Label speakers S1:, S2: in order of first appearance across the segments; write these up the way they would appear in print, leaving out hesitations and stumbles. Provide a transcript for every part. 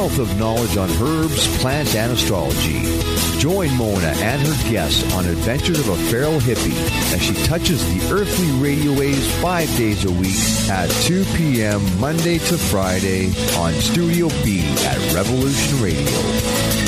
S1: wealth of knowledge on herbs, plants, and astrology. Join Mona and her guests on Adventures of a Feral Hippie as she touches the earthly radio waves 5 days a week at 2 p.m. Monday to Friday on Studio B at Revolution Radio.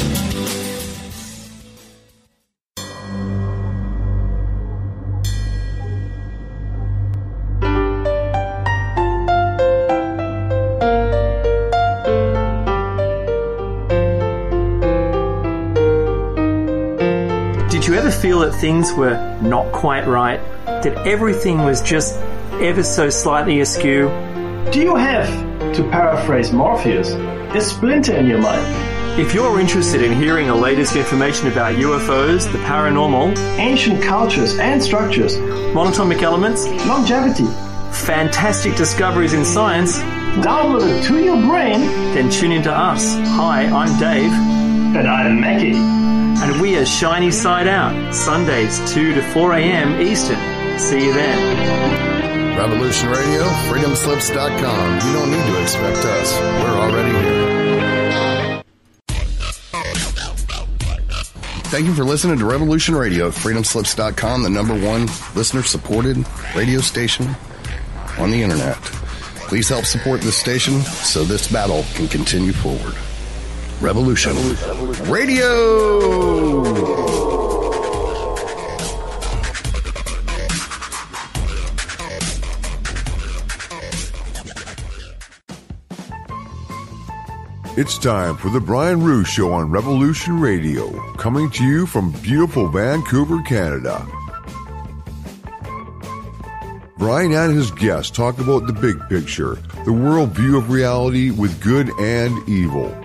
S2: Feel that things were not quite right, that everything was just ever so slightly askew?
S3: Do you have, to paraphrase Morpheus, a splinter in your mind?
S2: If you're interested in hearing the latest information about UFOs, the paranormal,
S3: ancient cultures and structures,
S2: monatomic elements,
S3: longevity,
S2: fantastic discoveries in science,
S3: downloaded to your brain,
S2: then tune into us. Hi, I'm Dave.
S3: And I'm Mackie.
S2: And we are Shiny Side Out, Sundays 2 to 4 a.m. Eastern. See you then.
S4: Revolution Radio, freedomslips.com. You don't need to expect us. We're already here. Thank you for listening to Revolution Radio, freedomslips.com, the #1 listener-supported radio station on the internet. Please help support this station so this battle can continue forward. Revolution Radio!
S5: It's time for the Brian Roux Show on Revolution Radio, coming to you from beautiful Vancouver, Canada. Brian and his guests talk about the big picture, the world view of reality with good and evil.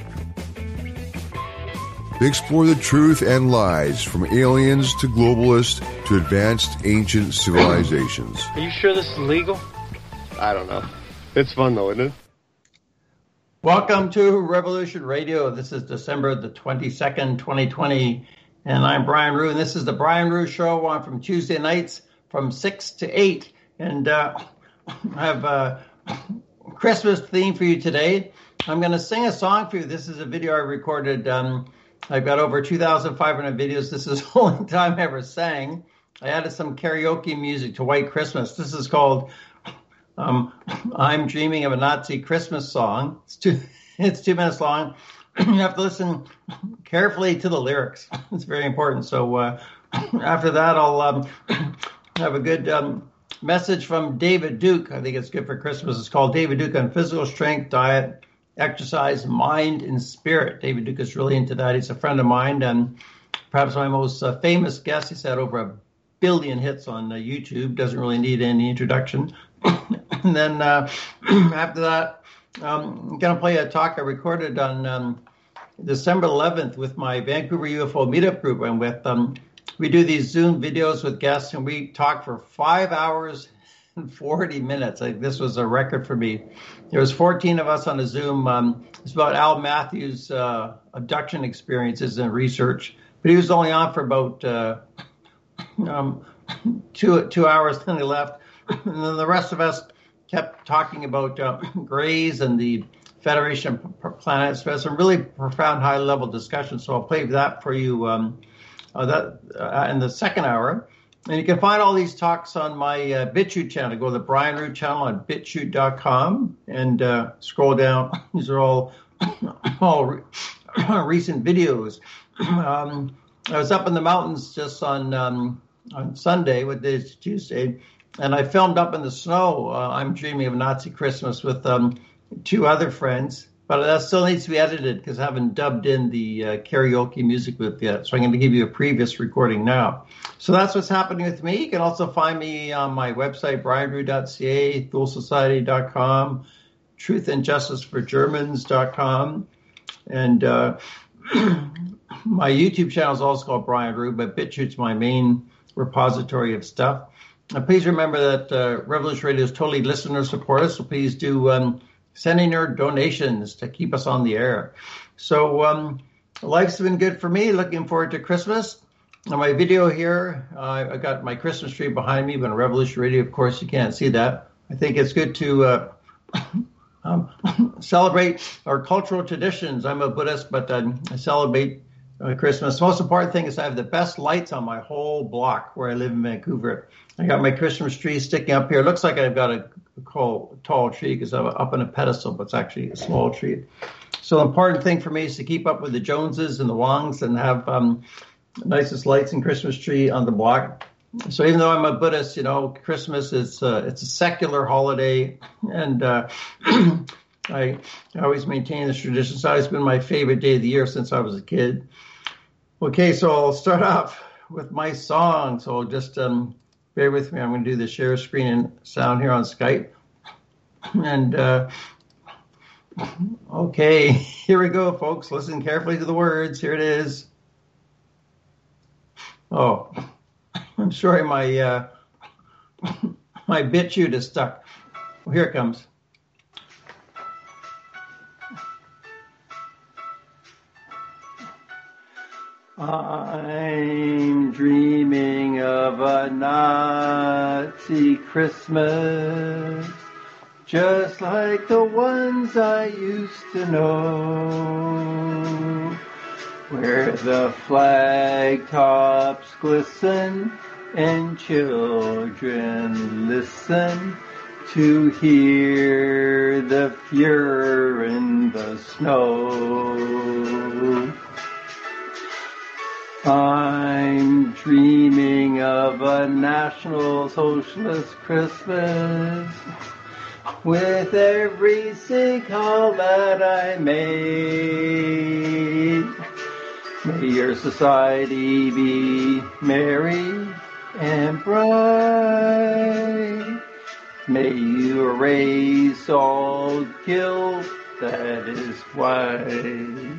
S5: They explore the truth and lies, from aliens to globalists to advanced ancient civilizations.
S6: Are you sure this is legal? I don't know. It's fun though, isn't it?
S7: Welcome to Revolution Radio. This is December the 22nd, 2020, and I'm Brian Roux, and this is the Brian Roux Show on from Tuesday nights from 6 to 8, and I have a Christmas theme for you today. I'm going to sing a song for you. This is a video I recorded. I've got over 2,500 videos. This is the only time I ever sang. I added some karaoke music to White Christmas. This is called I'm Dreaming of a Nazi Christmas Song. It's 2 minutes long. You have to listen carefully to the lyrics. It's very important. So after that, I'll have a good message from David Duke. I think it's good for Christmas. It's called David Duke on physical strength, diet, exercise, mind, and spirit. David Duke is really into that. He's a friend of mine and perhaps my most famous guest. He's had over 1 billion hits on YouTube. Doesn't really need any introduction. And then after that, I'm going to play a talk I recorded on December 11th with my Vancouver UFO meetup group. And with we do these Zoom videos with guests, and we talk for 5 hours and 40 minutes. This was a record for me. There was 14 of us on a Zoom. It's about Al Matthews' abduction experiences and research. But he was only on for about 2 hours, then he left. And then the rest of us kept talking about Greys and the Federation of Planets. We had some really profound, high-level discussions. So I'll play that for you in the second hour. And you can find all these talks on my BitChute channel. Go to the Brian Roux channel on bitchute.com and scroll down. These are all recent videos. I was up in the mountains just on Sunday, what day is Tuesday, and I filmed up in the snow. I'm Dreaming of a Nazi Christmas with 2 other friends. But that still needs to be edited because I haven't dubbed in the karaoke music with yet. So I'm going to give you a previous recording now. So that's what's happening with me. You can also find me on my website, brianroux.ca, thulsociety.com, truthandjusticeforgermans.com. And my YouTube channel is also called Brian Roux, but BitChute's my main repository of stuff. And please remember that Revolution Radio is totally listener supported, so please do send in your donations to keep us on the air. So life's been good for me. Looking forward to Christmas. On my video here, I got my Christmas tree behind me, but on Revolution Radio, of course, you can't see that. I think it's good to celebrate our cultural traditions. I'm a Buddhist, but I celebrate Christmas. The most important thing is I have the best lights on my whole block where I live in Vancouver. I got my Christmas tree sticking up here. It looks like I've got a tall tree because I'm up on a pedestal, but it's actually a small tree. So the important thing for me is to keep up with the Joneses and the Wongs and have nicest lights and Christmas tree on the block. So even though I'm a Buddhist, Christmas is it's a secular holiday, and I always maintain this tradition. It's always been my favorite day of the year since I was a kid. Okay, so I'll start off with my song. So just bear with me. I'm going to do the share screen and sound here on Skype. And okay, here we go, folks. Listen carefully to the words. Here it is. Oh, I'm sorry, my BitChute is stuck. Well, here it comes. I'm dreaming of a Nazi Christmas, just like the ones I used to know, where the flag tops glisten and children listen to hear the Fuhrer in the snow. I'm dreaming of a National Socialist Christmas with every sinkhole that I made. May your society be merry and bright. May you erase all guilt that is white.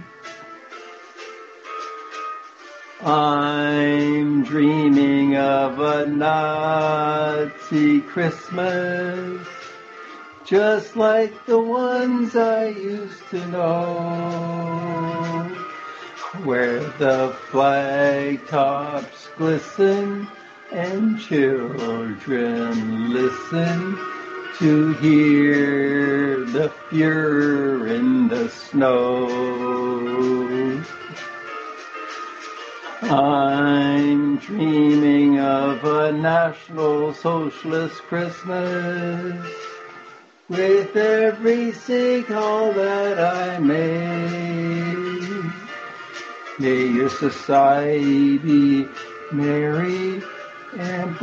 S7: I'm dreaming of a Nazi Christmas, just like the ones I used to know, where the flag tops glisten and children listen to hear the Fuhrer in the snow. I'm dreaming of a National Socialist Christmas with every sinkhole that I made. May your society be merry and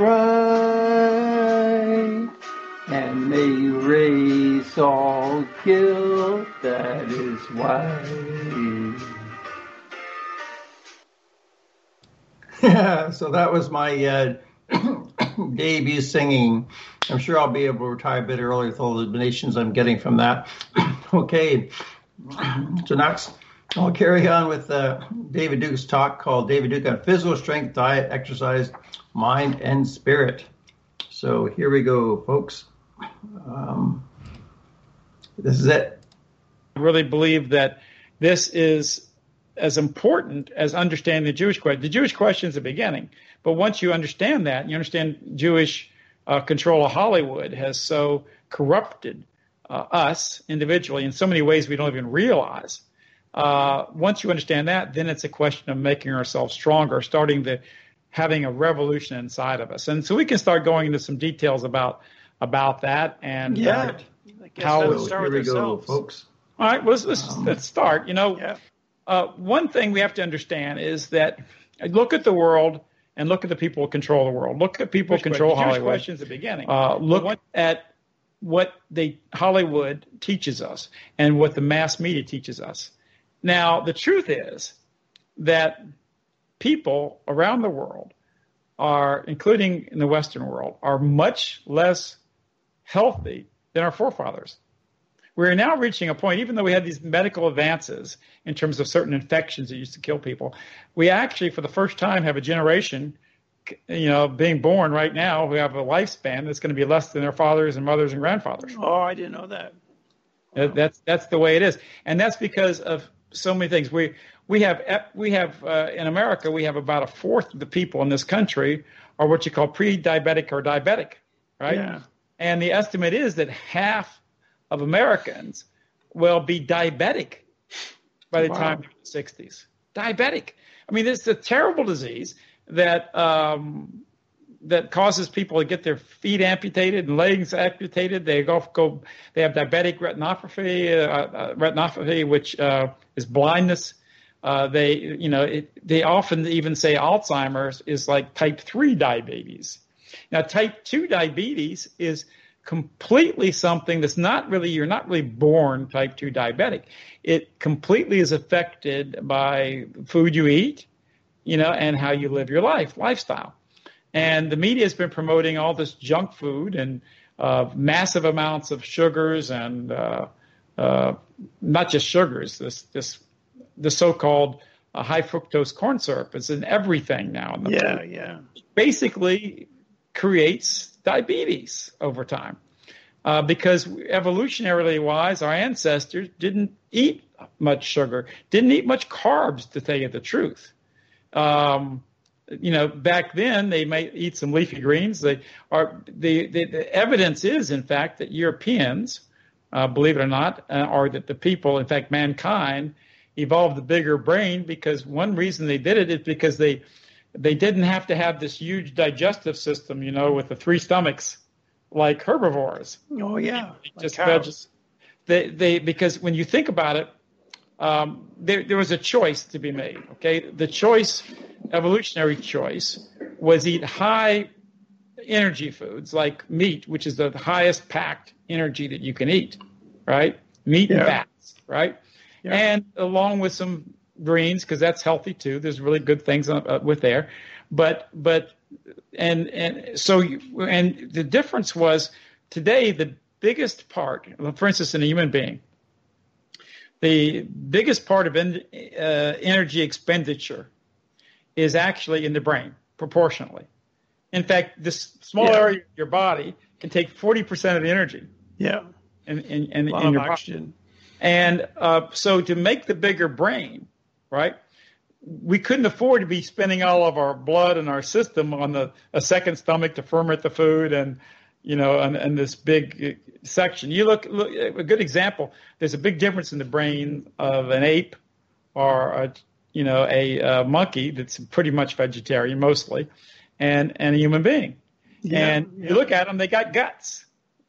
S7: bright, and may you erase all guilt that is white. So that was my debut singing. I'm sure I'll be able to retire a bit early with all the donations I'm getting from that. Okay, so next I'll carry on with David Duke's talk called David Duke on Physical Strength, Diet, Exercise, Mind, and Spirit. So here we go, folks. This is it.
S8: I really believe that this is as important as understanding the Jewish question. The Jewish question is the beginning, but once you understand that, you understand Jewish control of Hollywood has so corrupted us individually in so many ways we don't even realize. Once you understand that, then it's a question of making ourselves stronger, having a revolution inside of us. And so we can start going into some details about that and
S7: how let's start with ourselves, folks.
S8: All right, well, let's start. One thing we have to understand is that look at the world and look at the people who control the world. Look at people who control Hollywood. Jewish question's the beginning. Look at what Hollywood teaches us and what the mass media teaches us. Now, the truth is that people around the world are, including in the Western world, are much less healthy than our forefathers. We're now reaching a point, even though we had these medical advances in terms of certain infections that used to kill people, we actually, for the first time, have a generation, being born right now who have a lifespan that's going to be less than their fathers and mothers and grandfathers.
S9: Oh, I didn't know that.
S8: Wow. That's the way it is, and that's because of so many things. We have in America, we have about a fourth of the people in this country are what you call pre-diabetic or diabetic, right?
S9: Yeah.
S8: And the estimate is that half of Americans will be diabetic by the time they're in the 60s. Diabetic. I mean, it's a terrible disease that that causes people to get their feet amputated and legs amputated. They have diabetic retinopathy, which is blindness. They often even say Alzheimer's is like type 3 diabetes. Now, type 2 diabetes is completely something that's you're not really born type 2 diabetic. It completely is affected by food you eat, and how you live your lifestyle. And the media has been promoting all this junk food and massive amounts of sugars and not just sugars, the so-called high fructose corn syrup is in everything now in the food. Yeah. Basically creates diabetes over time because evolutionarily wise, our ancestors didn't eat much sugar, didn't eat much carbs, to tell you the truth. Back then they might eat some leafy greens. The evidence is, in fact, that Europeans, believe it or not, or that the people, in fact, mankind, evolved the bigger brain because one reason they did it is because they didn't have to have this huge digestive system, with the 3 stomachs like herbivores.
S9: Oh yeah,
S8: because when you think about it, there was a choice to be made. Okay, the choice, evolutionary choice, was eat high energy foods like meat, which is the highest packed energy that you can eat, right? Meat and fats, right? Yeah. And along with some greens, because that's healthy too. There's really good things with there, but the difference was today the biggest part, for instance, in a human being, the biggest part of energy expenditure is actually in the brain, proportionally. In fact, this small area of your body can take 40% of the energy.
S9: Yeah.
S8: In your oxygen. And so to make the bigger brain, right, we couldn't afford to be spending all of our blood and our system on a second stomach to ferment the food and this big section. You look a good example. There's a big difference in the brain of an ape or a monkey that's pretty much vegetarian mostly, and a human being. Yeah, and you look at them, they got guts.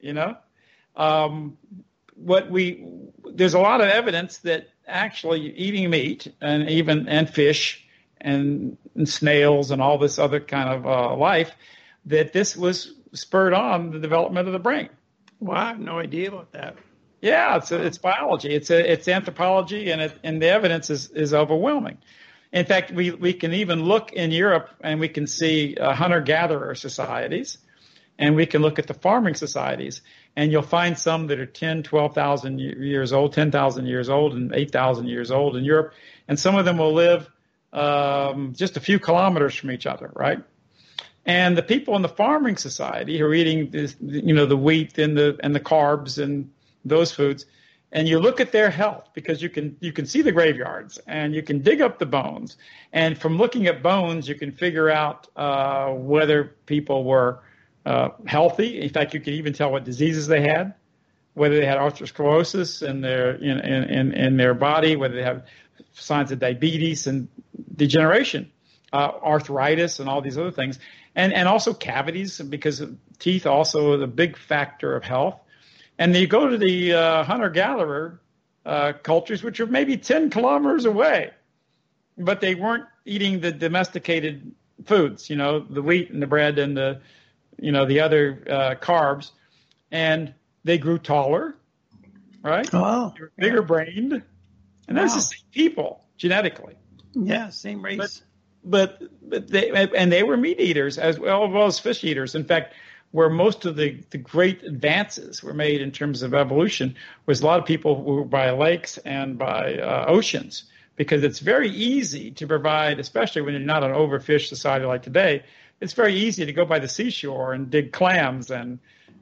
S8: There's a lot of evidence that actually eating meat and fish and snails and all this other kind of life, that this was spurred on the development of the brain.
S9: Wow, I have no idea about that.
S8: Yeah, it's biology, it's anthropology, and the evidence is overwhelming. In fact, we can even look in Europe and we can see hunter-gatherer societies, and we can look at the farming societies, and you'll find some that are 10, 12,000 years old, 10,000 years old, and 8,000 years old in Europe, and some of them will live just a few kilometers from each other, right? And the people in the farming society who are eating this, the wheat and the carbs and those foods, and you look at their health because you can see the graveyards and you can dig up the bones, and from looking at bones you can figure out whether people were healthy. In fact, you can even tell what diseases they had, whether they had atherosclerosis in their body, whether they have signs of diabetes and degeneration, arthritis, and all these other things, and also cavities, because teeth also is a big factor of health. And you go to the hunter-gatherer cultures, which are maybe 10 kilometers away, but they weren't eating the domesticated foods, the wheat and the bread and the other carbs, and they grew taller, right?
S9: Oh,
S8: they were bigger brained, and that's the same people genetically.
S9: Yeah, same race.
S8: But they were meat eaters as well as fish eaters. In fact, where most of the great advances were made in terms of evolution was a lot of people who were by lakes and by oceans, because it's very easy to provide, especially when you're not an overfished society like today. It's very easy to go by the seashore and dig clams and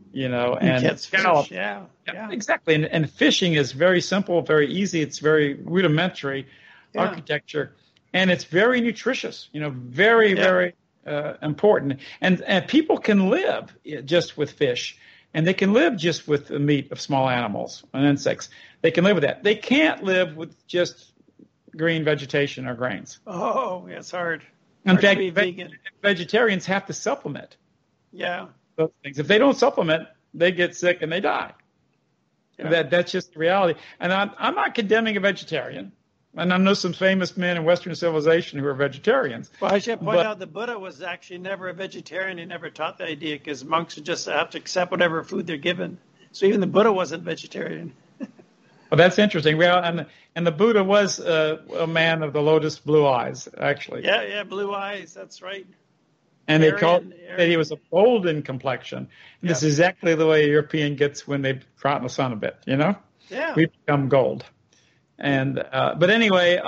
S9: scallop. Yeah,
S8: exactly. And fishing is very simple, very easy. It's very rudimentary architecture, and it's very nutritious. Very important. And people can live just with fish. And they can live just with the meat of small animals and insects. They can live with that. They can't live with just green vegetation or grains.
S9: Oh, it's hard.
S8: In fact, vegetarians have to supplement.
S9: Yeah.
S8: Those things. If they don't supplement, they get sick and they die. Yeah. That's just the reality. And I'm not condemning a vegetarian. And I know some famous men in Western civilization who are vegetarians.
S9: Well, I should point out the Buddha was actually never a vegetarian. He never taught the idea because monks just have to accept whatever food they're given. So even the Buddha wasn't vegetarian.
S8: Well, that's interesting. Well, and the Buddha was a man of the lotus blue eyes, actually.
S9: Yeah, blue eyes. That's right.
S8: And they called that he was a golden complexion. And This is exactly the way a European gets when they rot in the sun a bit, you know?
S9: Yeah.
S8: We become gold. And but anyway,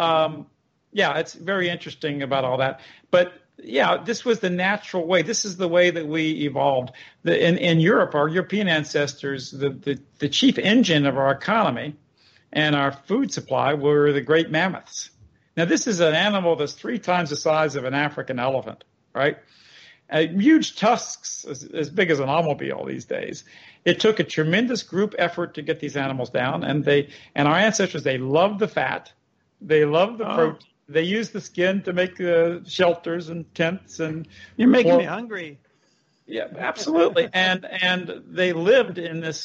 S8: it's very interesting about all that. But this was the natural way. This is the way that we evolved. In Europe, our European ancestors, the chief engine of our economy and our food supply were the great mammoths. Now, this is an animal that's 3 times the size of an African elephant, right? Huge tusks, as big as an automobile these days. It took a tremendous group effort to get these animals down, and our ancestors, they loved the fat, they loved the protein, they used the skin to make shelters and tents. And
S9: you're making me hungry.
S8: Yeah, absolutely. and they lived in this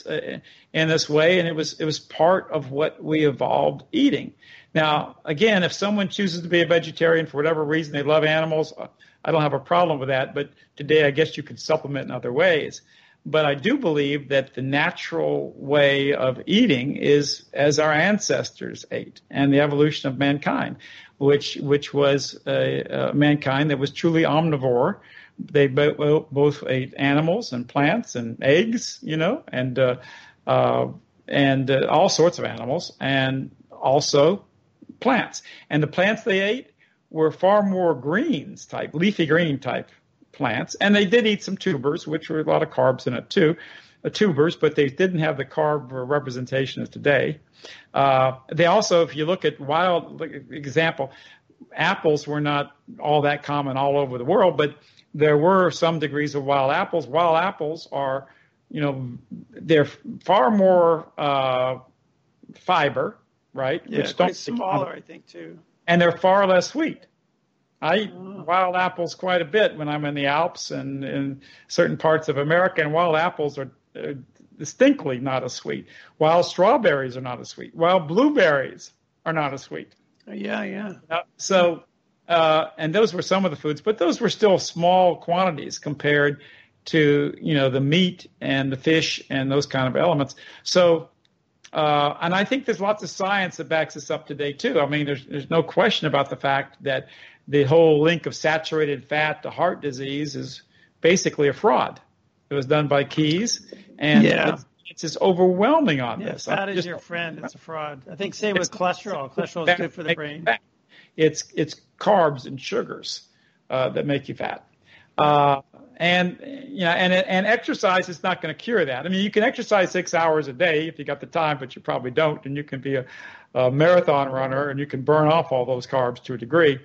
S8: way, and it was part of what we evolved eating. Now, again, if someone chooses to be a vegetarian for whatever reason, they love animals, I don't have a problem with that. But today, I guess you could supplement in other ways. But I do believe that the natural way of eating is as our ancestors ate, and the evolution of mankind, which was a mankind that was truly omnivore. They both ate animals and plants and eggs, you know, and all sorts of animals, and also plants. And the plants they ate were far more leafy green type plants, and they did eat some tubers, which were a lot of carbs in it too, tubers, but they didn't have the carb representation as today. They also, if you look at example, apples were not all that common all over the world, but there were some degrees of wild apples. Wild apples are, they're far more fiber, right?
S9: Yeah,
S8: which
S9: quite smaller, I think, too.
S8: And they're far less sweet. I eat wild apples quite a bit when I'm in the Alps and in certain parts of America, and wild apples are distinctly not as sweet. Wild strawberries are not as sweet. Wild blueberries are not as sweet.
S9: Yeah.
S8: And those were some of the foods, but those were still small quantities compared to, the meat and the fish and those kind of elements. So, and I think there's lots of science that backs this up today, too. I mean, there's no question about the fact that the whole link of saturated fat to heart disease is basically a fraud. It was done by Keyes, and it's just overwhelming on this.
S9: Fat is your friend. It's a fraud. I think same with cholesterol. Cholesterol is good for the brain.
S8: It's carbs and sugars that make you fat. And exercise is not going to cure that. I mean, you can exercise 6 hours a day if you got the time, but you probably don't. And you can be a marathon runner, and you can burn off all those carbs to a degree.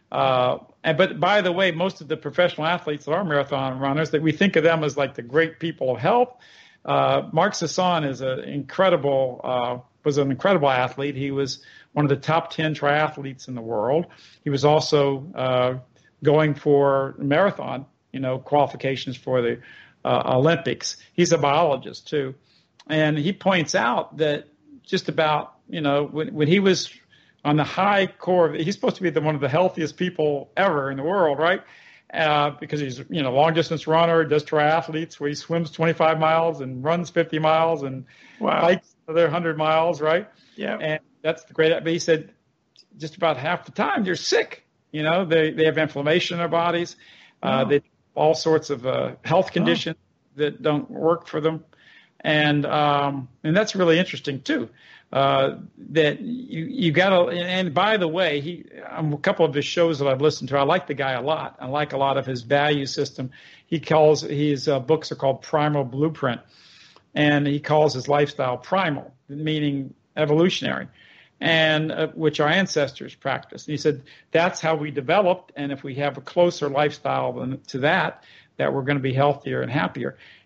S8: But by the way, most of the professional athletes that are marathon runners, that we think of them as like the great people of health. Mark Sisson was an incredible athlete. He was one of the top 10 triathletes in the world. He was also going for marathon, qualifications for the Olympics. He's a biologist too, and he points out that just about when he was on the high core, he's supposed to be one of the healthiest people ever in the world, right? Because he's long distance runner, does triathletes where he swims 25 miles and runs 50 miles and bikes another 100 miles, right?
S9: Yeah,
S8: and that's the great. But he said just about half the time they're sick. They have inflammation in their bodies. They have all sorts of health conditions that don't work for them, and that's really interesting too. That you got to, and by the way, a couple of his shows that I've listened to, I like the guy a lot. I like a lot of his value system. His books are called Primal Blueprint, and he calls his lifestyle primal, meaning evolutionary, and which our ancestors practiced. And he said that's how we developed, and if we have a closer lifestyle to that we're going to be healthier and happier.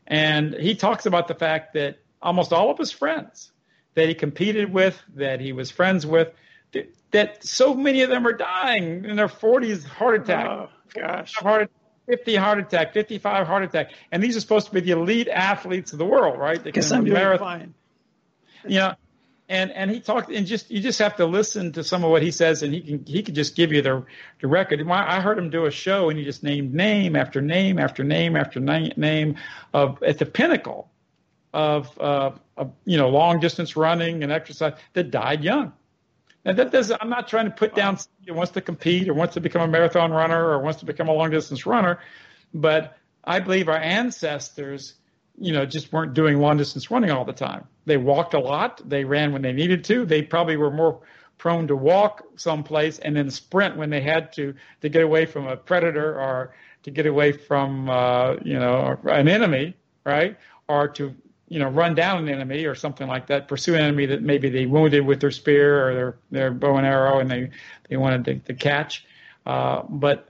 S8: And he talks about the fact that almost all of his friends that he competed with, that he was friends with, that so many of them are dying in their 40s, heart attack.
S9: Oh, gosh.
S8: 50 heart attack, 55 heart attack. And these are supposed to be the elite athletes of the world, right? They
S9: guess I'm doing fine.
S8: You know, and he talked, and you just have to listen to some of what he says, and he can just give you the record. I heard him do a show, and he just named name after name after name after name of at the pinnacle of long distance running and exercise that died young. And that doesn't. I'm not trying to put down somebody who wants to compete or wants to become a marathon runner or wants to become a long distance runner, but I believe our ancestors, just weren't doing long distance running all the time. They walked a lot. They ran when they needed to. They probably were more prone to walk someplace and then sprint when they had to get away from a predator or to get away from an enemy, right? Or to run down an enemy or something like that, pursue an enemy that maybe they wounded with their spear or their bow and arrow and they wanted to catch. But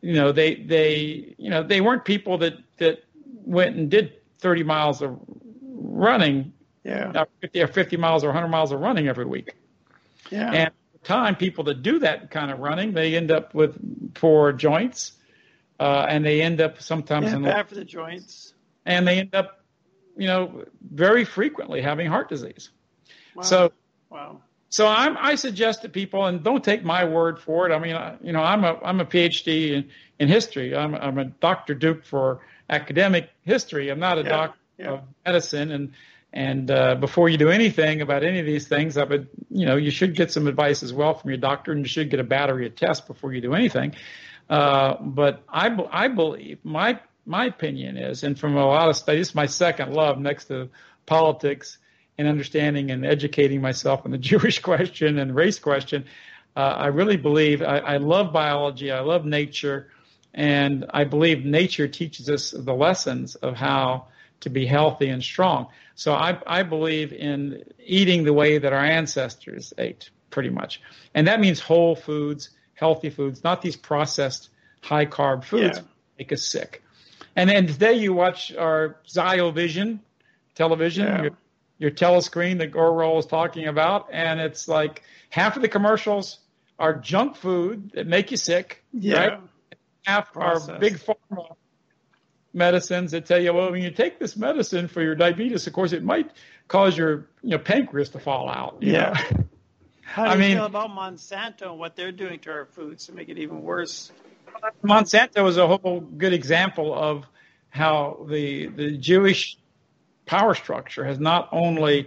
S8: they weren't people that went and did 30 miles of running, 50 miles or 100 miles of running every week.
S9: Yeah.
S8: And at the time, people that do that kind of running, they end up with poor joints, and they end up sometimes
S9: bad for the joints.
S8: And they end up, very frequently having heart disease.
S9: Wow.
S8: So I suggest to people, and don't take my word for it. I mean, I'm a PhD in history. I'm a Dr. Duke for academic history. I'm not a doctor of medicine. And before you do anything about any of these things, you should get some advice as well from your doctor, and you should get a battery of tests before you do anything. But I believe my opinion is, and from a lot of studies, my second love next to politics and understanding and educating myself on the Jewish question and race question, I really believe I love biology. I love nature. And I believe nature teaches us the lessons of how to be healthy and strong. So I believe in eating the way that our ancestors ate, pretty much. And that means whole foods, healthy foods, not these processed high-carb foods that make us sick. And then today you watch our Ziovision television, your telescreen that Orwell was talking about, and it's like half of the commercials are junk food that make you sick, right? Half are big pharma medicines that tell you, well, when you take this medicine for your diabetes, of course, it might cause your pancreas to fall out. You know?
S9: How do you feel about Monsanto and what they're doing to our foods to make it even worse?
S8: Monsanto is a whole good example of how the Jewish power structure has not only,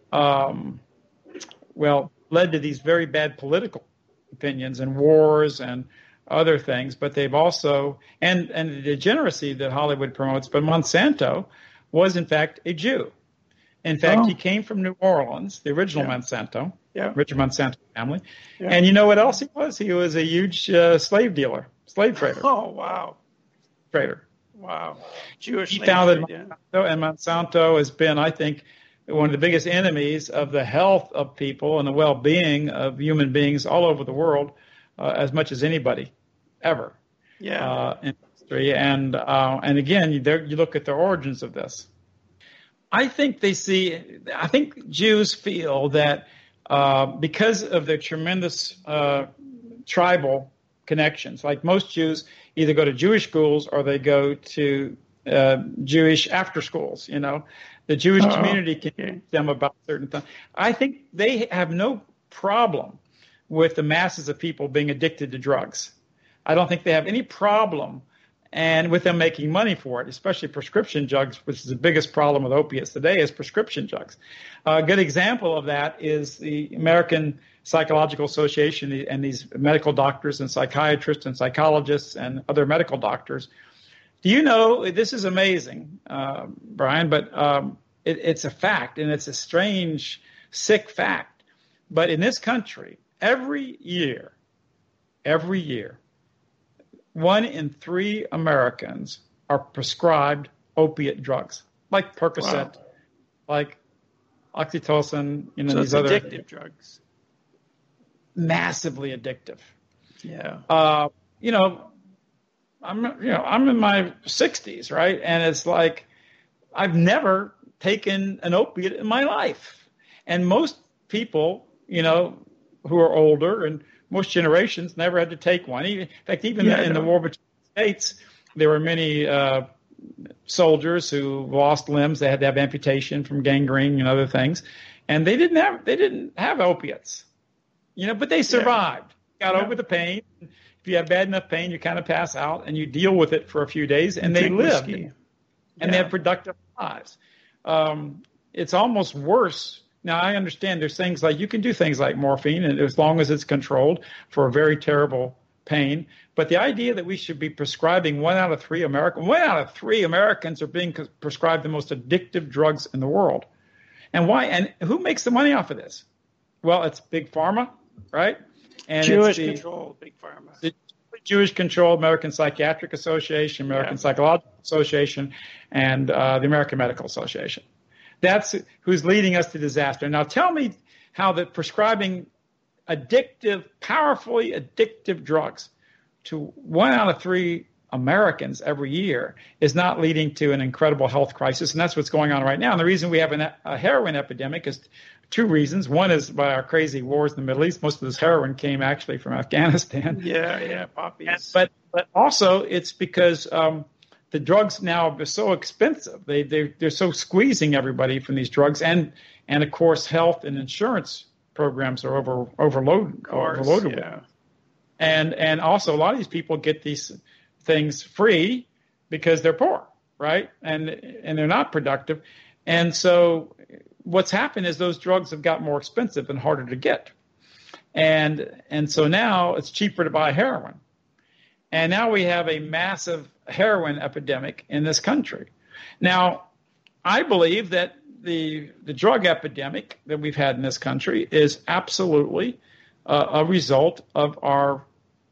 S8: led to these very bad political opinions and wars and other things, but they've also, and the degeneracy that Hollywood promotes, but Monsanto was in fact a Jew. In fact, he came from New Orleans, the original Monsanto, Richard Monsanto family. Yeah. And you know what else he was? He was a huge slave dealer, slave trader.
S9: Oh, wow.
S8: Trader.
S9: Wow. Jewish
S8: he founded Monsanto, and Monsanto has been, I think, one of the biggest enemies of the health of people and the well-being of human beings all over the world, as much as anybody ever in history. And again, you look at the origins of this. I think Jews feel that because of their tremendous tribal connections, like most Jews either go to Jewish schools or they go to Jewish after schools, the Jewish community can teach them about certain things. I think they have no problem with the masses of people being addicted to drugs. I don't think they have any problem and with them making money for it, especially prescription drugs, which is the biggest problem with opiates today is prescription drugs. A good example of that is the American Psychological Association and these medical doctors and psychiatrists and psychologists and other medical doctors. Do you know, this is amazing, Brian, but it's a fact, and it's a strange, sick fact. But in this country, every year, 1 in 3 Americans are prescribed opiate drugs, like Percocet, like oxytocin, these other
S9: addictive drugs.
S8: Massively addictive.
S9: Yeah.
S8: I'm in my 60s, right? And it's like I've never taken an opiate in my life. And most people, you know, who are older and most generations never had to take one. In fact, even in the war between the states, there were many soldiers who lost limbs. They had to have amputation from gangrene and other things. And they didn't have opiates, you know, but they survived, got over the pain. If you have bad enough pain, you kind of pass out and you deal with it for a few days, and they lived and they have productive lives. It's almost worse. Now, I understand there's things like you can do things like morphine, and as long as it's controlled for a very terrible pain. But the idea that we should be prescribing 1 out of 3 Americans are being prescribed the most addictive drugs in the world. And why? And who makes the money off of this? Well, it's Big Pharma, right? And
S9: Jewish-controlled Big Pharma.
S8: The Jewish-controlled American Psychiatric Association, American Psychological Association, and the American Medical Association. That's who's leading us to disaster. Now, tell me how that prescribing powerfully addictive drugs to 1 out of 3 Americans every year is not leading to an incredible health crisis, and that's what's going on right now. And the reason we have a heroin epidemic is 2 reasons. One is by our crazy wars in the Middle East. Most of this heroin came actually from Afghanistan.
S9: Poppies.
S8: But also it's because the drugs now are so expensive. They're so squeezing everybody from these drugs, and of course health and insurance programs are overloaded.
S9: Yeah.
S8: And also a lot of these people get these things free because they're poor, right? And they're not productive. And so what's happened is those drugs have got more expensive and harder to get. And so now it's cheaper to buy heroin. And now we have a massive heroin epidemic in this country. Now, I believe that the drug epidemic that we've had in this country is absolutely a result of our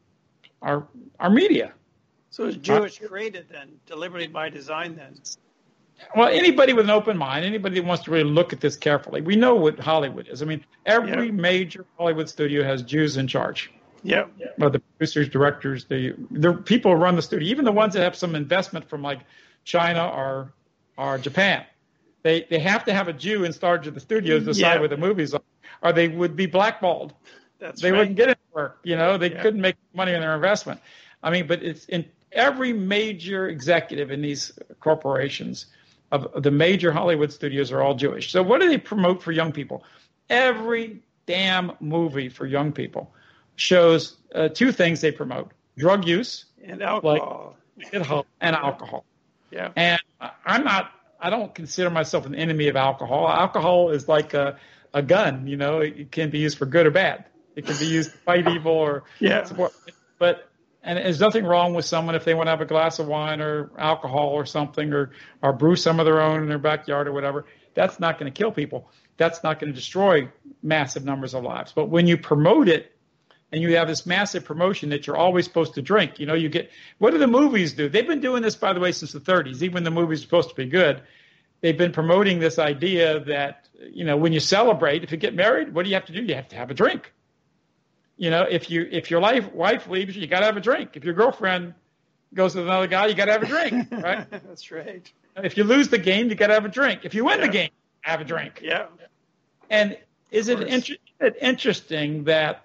S8: media.
S9: So is Jewish created then, deliberately by design then?
S8: Well, anybody with an open mind, anybody that wants to really look at this carefully, we know what Hollywood is. I mean, every major Hollywood studio has Jews in charge.
S9: Yeah.
S8: Well, the producers, directors, the people who run the studio, even the ones that have some investment from like China or Japan, they have to have a Jew in charge of the studios to decide where the movies are, or they would be blackballed. They wouldn't get it to work. You know, they couldn't make money on their investment. I mean, but it's in every major executive in these corporations of the major Hollywood studios are all Jewish. So what do they promote for young people? Every damn movie for young people shows 2 things they promote: drug use
S9: and alcohol.
S8: And alcohol.
S9: Yeah.
S8: And I don't consider myself an enemy of alcohol. Alcohol is like a gun, you know, it can be used for good or bad. It can be used to fight evil or support. And there's nothing wrong with someone if they want to have a glass of wine or alcohol or something, or brew some of their own in their backyard or whatever. That's not going to kill people. That's not going to destroy massive numbers of lives. But when you promote it, and you have this massive promotion that you're always supposed to drink, you know, what do the movies do? They've been doing this, by the way, since the 30s. Even the movies are supposed to be good. They've been promoting this idea that, you know, when you celebrate, if you get married, what do you have to do? You have to have a drink. You know, if your wife leaves you, you got to have a drink. If your girlfriend goes with another guy, you got to have a drink, right?
S9: That's right.
S8: If you lose the game, you got to have a drink. If you win the game, have a drink.
S9: Yeah.
S8: And is it interesting that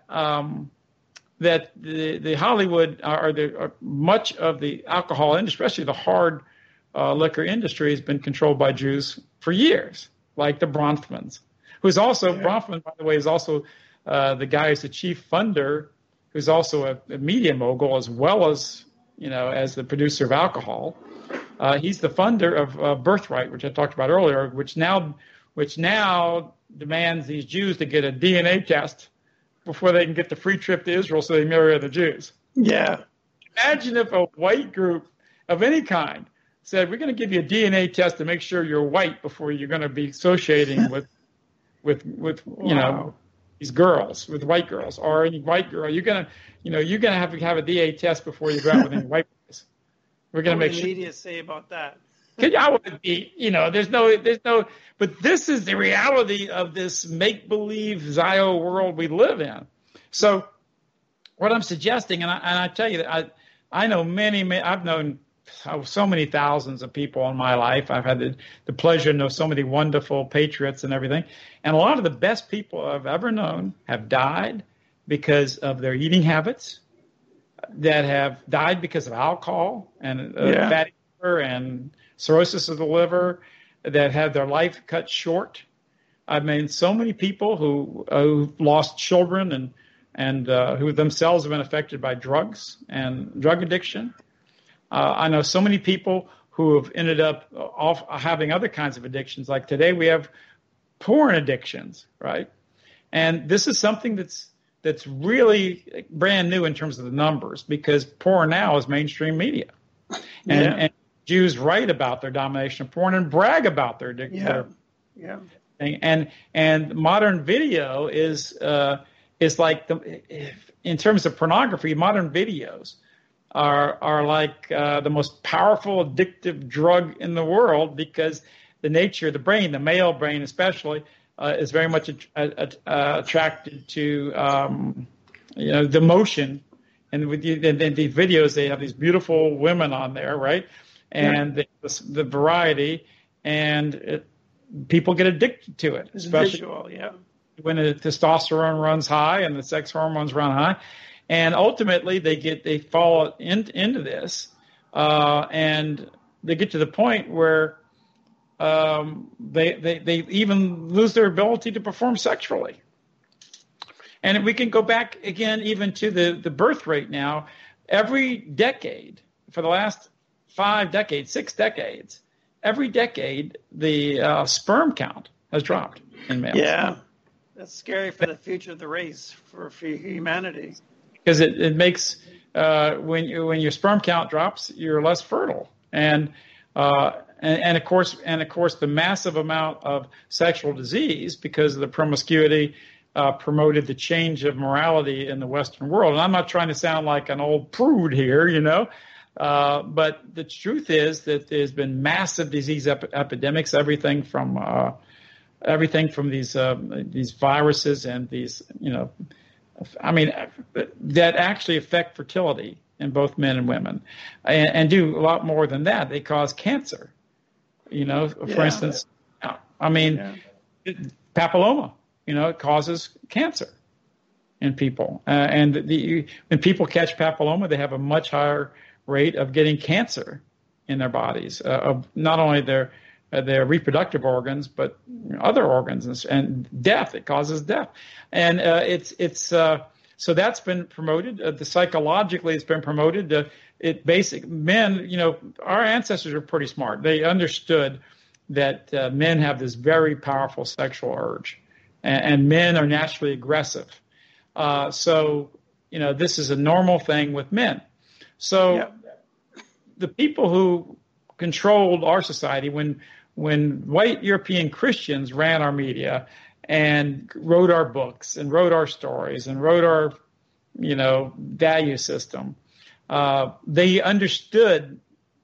S8: that the Hollywood or much of the alcohol industry, especially the hard liquor industry, has been controlled by Jews for years, like the Bronfmans, who's also Bronfman, by the way, is also the guy who's the chief funder, who's also a media mogul as well as, you know, as the producer of alcohol. He's the funder of Birthright, which I talked about earlier, which now demands these Jews to get a DNA test before they can get the free trip to Israel so they marry other Jews.
S9: Yeah.
S8: Imagine if a white group of any kind said, we're going to give you a DNA test to make sure you're white before you're going to be associating with you know, these girls, with white girls, or any white girl. You're going to have to have a DNA test before you go out with any white boys. We're going to make sure.
S9: What do the media say about that?
S8: I would be, you know, there's no, but this is the reality of this make-believe Zio world we live in. So what I'm suggesting, and I tell you that I know many, I've known so many thousands of people in my life. I've had the pleasure to know so many wonderful patriots and everything. And a lot of the best people I've ever known have died because of their eating habits, that have died because of alcohol and fatty liver and cirrhosis of the liver, that had their life cut short. I mean, so many people who lost children and who themselves have been affected by drugs and drug addiction. I know so many people who have ended up having other kinds of addictions. Like today we have porn addictions, right? And this is something that's really brand new in terms of the numbers, because porn now is mainstream media. And Jews write about their domination of porn and brag about their addiction. And modern video is like in terms of pornography, modern videos are like the most powerful addictive drug in the world, because the nature of the brain, the male brain especially, is very much attracted to the motion. And with the videos, they have these beautiful women on there, right? And the variety, and people get addicted to it, especially when the testosterone runs high and the sex hormones run high. And ultimately, they fall into this, and they get to the point where they even lose their ability to perform sexually. And we can go back again even to the birth rate now. Every decade, for the last 5 decades, 6 decades, every decade, the sperm count has dropped in males.
S9: Yeah, that's scary for the future of the race, for humanity.
S8: Because it makes when your sperm count drops, you're less fertile, and of course the massive amount of sexual disease because of the promiscuity promoted the change of morality in the Western world. And I'm not trying to sound like an old prude here, but the truth is that there's been massive disease epidemics, everything from these viruses and these that actually affect fertility in both men and women, and do a lot more than that. They cause cancer. For instance, papilloma. It causes cancer in people, and when people catch papilloma, they have a much higher rate of getting cancer in their bodies, of not only their reproductive organs, but other organs, and death. It causes death. And so that's been promoted. Psychologically, it's been promoted. Men, our ancestors are pretty smart. They understood that men have this very powerful sexual urge, and men are naturally aggressive. So this is a normal thing with men. So the people who controlled our society, when white European Christians ran our media and wrote our books and wrote our stories and wrote our, value system, they understood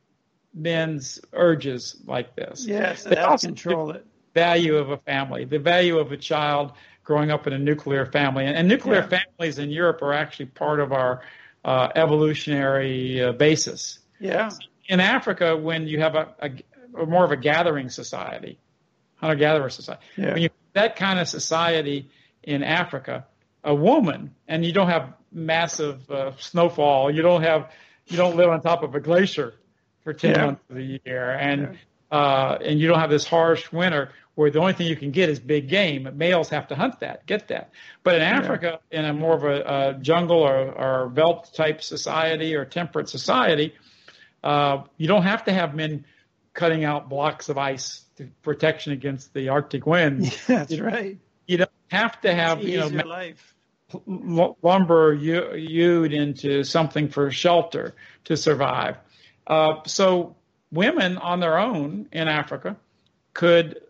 S8: men's urges like this.
S9: Yes,
S8: they also
S9: control it.
S8: Value of a family, the value of a child growing up in a nuclear family, and nuclear families in Europe are actually part of our evolutionary basis.
S9: Yeah.
S8: In Africa, when you have a more of a gathering society, hunter-gatherer society, when you have that kind of society in Africa, a woman, and you don't have massive snowfall, you don't live on top of a glacier for 10 months of the year, and you don't have this harsh winter where the only thing you can get is big game. Males have to hunt that, get that. But in Africa, in a more of a jungle or veldt type society or temperate society, you don't have to have men cutting out blocks of ice to protection against the Arctic winds.
S9: Yeah, that's right.
S8: You don't have to have
S9: life.
S8: Lumber hewed into something for shelter to survive. So women on their own in Africa could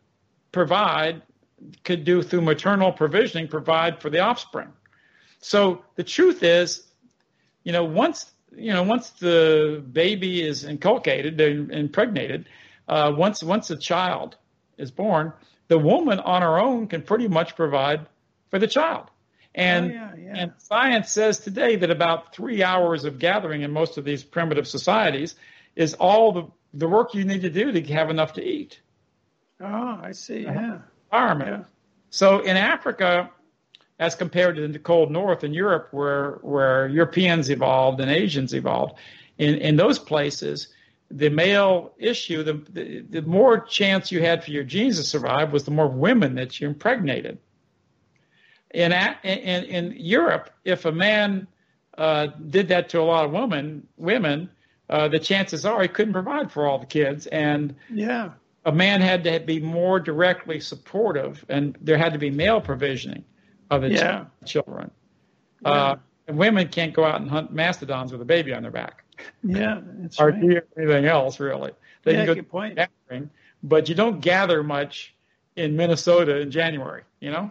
S8: do through maternal provisioning, provide for the offspring. So the truth is, once the baby is inculcated and impregnated, once a child is born, the woman on her own can pretty much provide for the child. And science says today that about 3 hours of gathering in most of these primitive societies is all the work you need to do to have enough to eat.
S9: Oh, I see. Yeah.
S8: Environment. Yeah. So in Africa, as compared to the cold north in Europe, where Europeans evolved and Asians evolved, in those places, the male issue, the more chance you had for your genes to survive was the more women that you impregnated. In Europe, if a man did that to a lot of women, the chances are he couldn't provide for all the kids, and a man had to be more directly supportive, and there had to be male provisioning of the children. And women can't go out and hunt mastodons with a baby on their back.
S9: Yeah, that's
S8: or
S9: right.
S8: do anything else, really. They can go
S9: good point.
S8: gathering, but you don't gather much in Minnesota in January,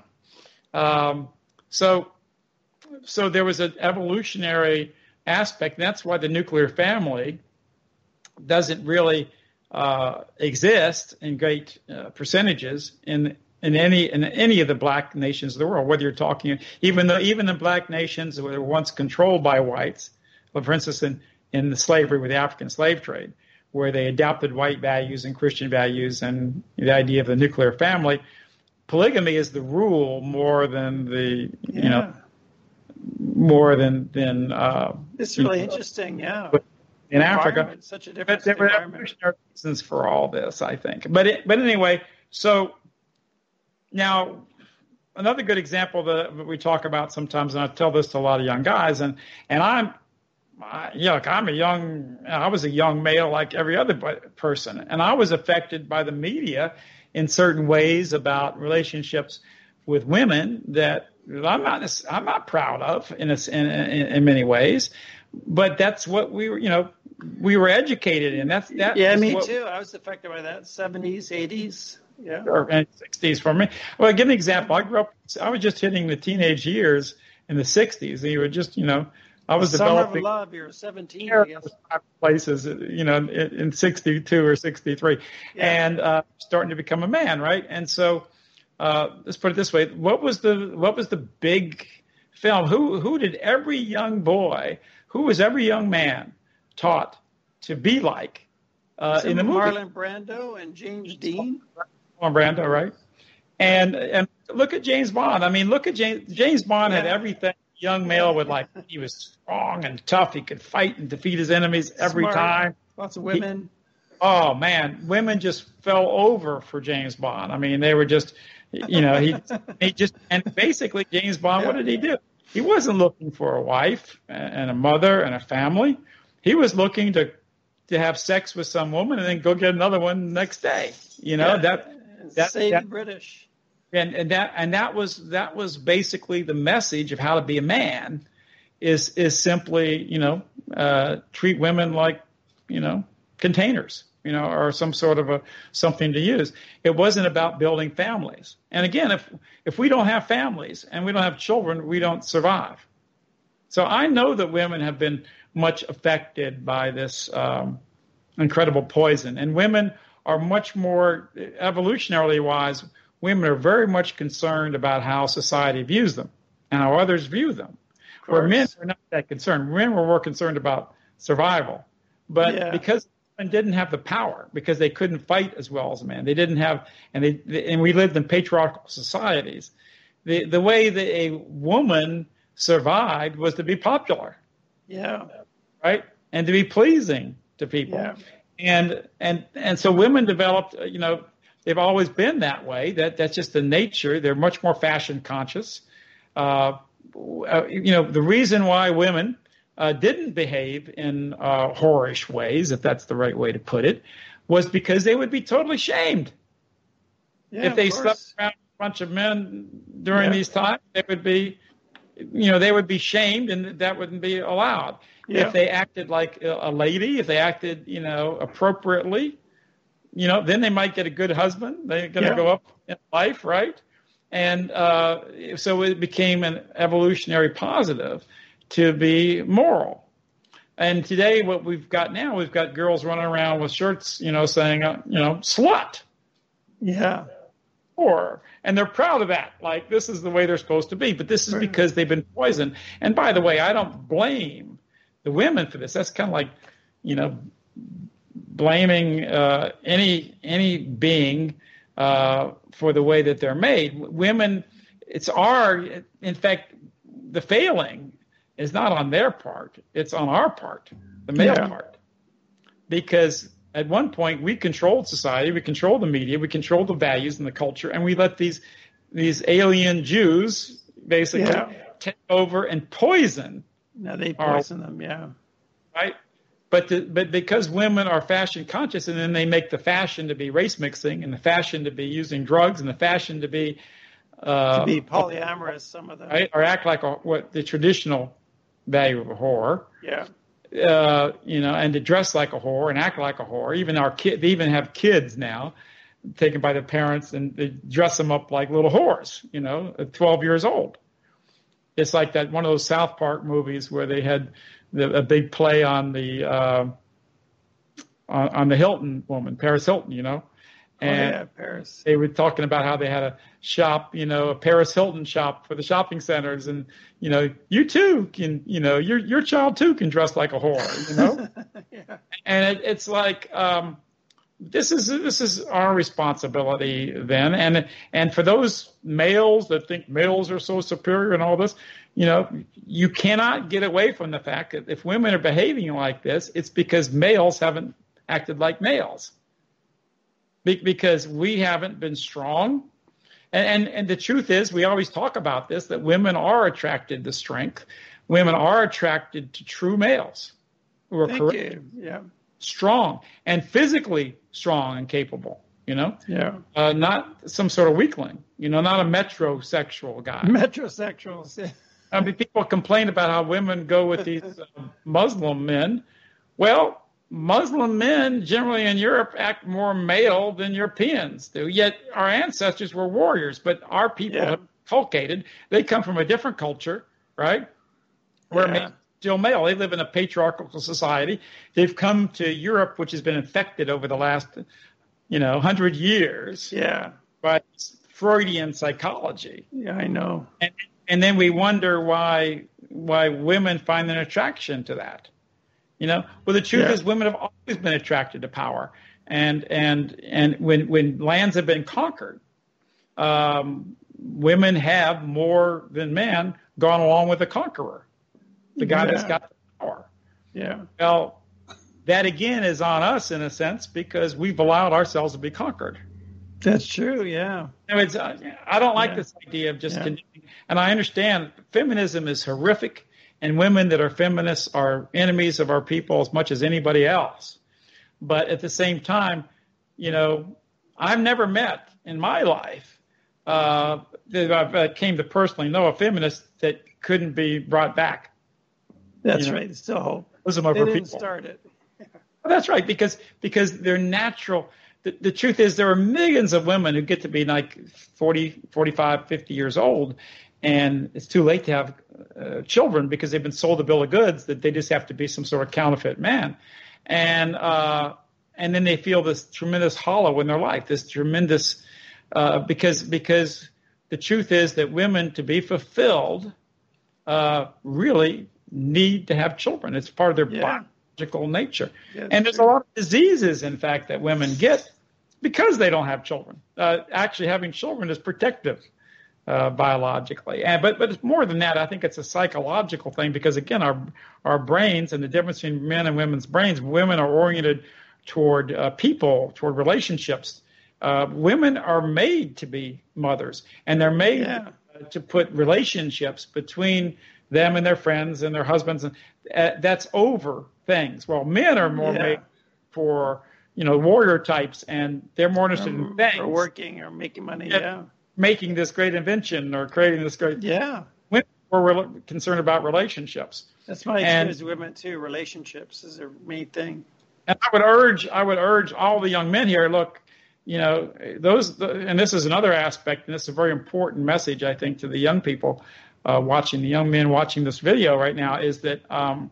S8: So there was an evolutionary aspect. And that's why the nuclear family doesn't really exist in great percentages in any of the black nations of the world. Whether you're talking, even the black nations that were once controlled by whites, but for instance in the slavery with the African slave trade, where they adopted white values and Christian values and the idea of the nuclear family, polygamy is the rule more than the more than
S9: it's really interesting,
S8: in Africa,
S9: such a different
S8: there were evolutionary reasons for all this, I think. But anyway, so now another good example that we talk about sometimes, and I tell this to a lot of young guys, and I was a young male like every other person, and I was affected by the media in certain ways about relationships with women that I'm not proud of in many ways, but that's what we were educated in.
S9: Me too. I was affected by that 70s, 80s,
S8: and 60s for me. Well, I'll give an example. I was just hitting the teenage years in the 60s, and you were just I was developing.
S9: Summer of Love. You're 17, I guess.
S8: Places, in 62 or 63, and starting to become a man, right? And so, let's put it this way: what was the big film? Who did every young boy? Who was every young man taught to be like in the movie?
S9: Marlon Brando and James Dean.
S8: Marlon Brando, right? And look at James Bond. I mean, look at James Bond had everything. Young male would like. He was strong and tough. He could fight and defeat his enemies every time.
S9: Lots of women.
S8: Oh man, women just fell over for James Bond. I mean, they were just, he just, and basically James Bond. What did he do? He wasn't looking for a wife and a mother and a family. He was looking to have sex with some woman and then go get another one next day. That
S9: save the British.
S8: And that was basically the message of how to be a man is simply treat women like containers or some sort of something to use. It wasn't about building families. And again, if we don't have families and we don't have children, we don't survive. So I know that women have been much affected by this incredible poison, and women are much more evolutionarily wise. Women are very much concerned about how society views them and how others view them. Where men are not that concerned. Men were more concerned about survival. But because women didn't have the power, because they couldn't fight as well as men, they didn't have, and we lived in patriarchal societies. The way that a woman survived was to be popular.
S9: Yeah.
S8: Right? And to be pleasing to people. Yeah. And so women developed, they've always been that way. That's just the nature. They're much more fashion conscious. The reason why women didn't behave in whorish ways, if that's the right way to put it, was because they would be totally shamed. If they slept around a bunch of men during these times, they would be shamed, and that wouldn't be allowed. If they acted like a lady, if they acted, appropriately, then they might get a good husband. They're going to go up in life, right? And so it became an evolutionary positive to be moral. And today what we've got girls running around with shirts, saying, slut.
S9: Yeah.
S8: And they're proud of that. Like, this is the way they're supposed to be. But this is because they've been poisoned. And by the way, I don't blame the women for this. That's kind of like, blaming any being for the way that they're made. Women, in fact, the failing is not on their part. It's on our part, the male part. Because at one point we controlled society, we controlled the media, we controlled the values and the culture, and we let these alien Jews basically take over and poison.
S9: No, they poison them,
S8: right. But because women are fashion conscious, and then they make the fashion to be race mixing, and the fashion to be using drugs, and the fashion to be
S9: polyamorous, some of them,
S8: right, or act like what the traditional value of a whore. And to dress like a whore and act like a whore. Even they even have kids now taken by their parents, and they dress them up like little whores, at 12 years old. It's like that one of those South Park movies where they had a big play on the Hilton woman, Paris Hilton, And
S9: Paris.
S8: They were talking about how they had a shop, a Paris Hilton shop for the shopping centers, and you too can, your child too can dress like a whore, And it's like this is our responsibility then, and for those males that think males are so superior and all this, you cannot get away from the fact that if women are behaving like this, it's because males haven't acted like males. Because we haven't been strong. And the truth is, we always talk about this, that women are attracted to strength. Women are attracted to true males who are strong and physically strong and capable, not some sort of weakling, not a metrosexual guy.
S9: Metrosexuals,
S8: I mean, people complain about how women go with these Muslim men. Well, Muslim men generally in Europe act more male than Europeans do. Yet our ancestors were warriors, but our people have inculcated. They come from a different culture, right? Where men still male. They live in a patriarchal society. They've come to Europe, which has been infected over the last, 100 years. By Freudian psychology.
S9: Yeah, I know.
S8: And then we wonder why women find an attraction to that. Well, the truth is, women have always been attracted to power, and when lands have been conquered, women have more than men gone along with the conqueror, the guy that's got the power. Well, that again is on us in a sense because we've allowed ourselves to be conquered.
S9: That's true.
S8: I don't like this idea of just condemning, and I understand feminism is horrific. And women that are feminists are enemies of our people as much as anybody else. But at the same time, I've never met in my life that I came to personally know a feminist that couldn't be brought back.
S9: That's right. There's still hope.
S8: They
S9: didn't start it.
S8: Well, that's right, because they're natural. The truth is there are millions of women who get to be like 40, 45, 50 years old, and it's too late to have children because they've been sold a bill of goods that they just have to be some sort of counterfeit man. And then they feel this tremendous hollow in their life, this tremendous because the truth is that women, to be fulfilled, really need to have children. It's part of their biological nature. And there's a lot of diseases, in fact, that women get because they don't have children. Actually, having children is protective. Biologically, but it's more than that. I think it's a psychological thing because again, our brains and the difference between men and women's brains. Women are oriented toward people, toward relationships. Women are made to be mothers, and they're made to put relationships between them and their friends and their husbands, and that's over things. Well, men are more made for warrior types, and they're more interested in things,
S9: or working or making money.
S8: Making this great invention or creating this great. Women were concerned about relationships.
S9: That's my experience with women too. Relationships is their main thing.
S8: And I would urge all the young men here. Look, and this is another aspect, and this is a very important message, I think, to the young people watching, the young men watching this video right now, is that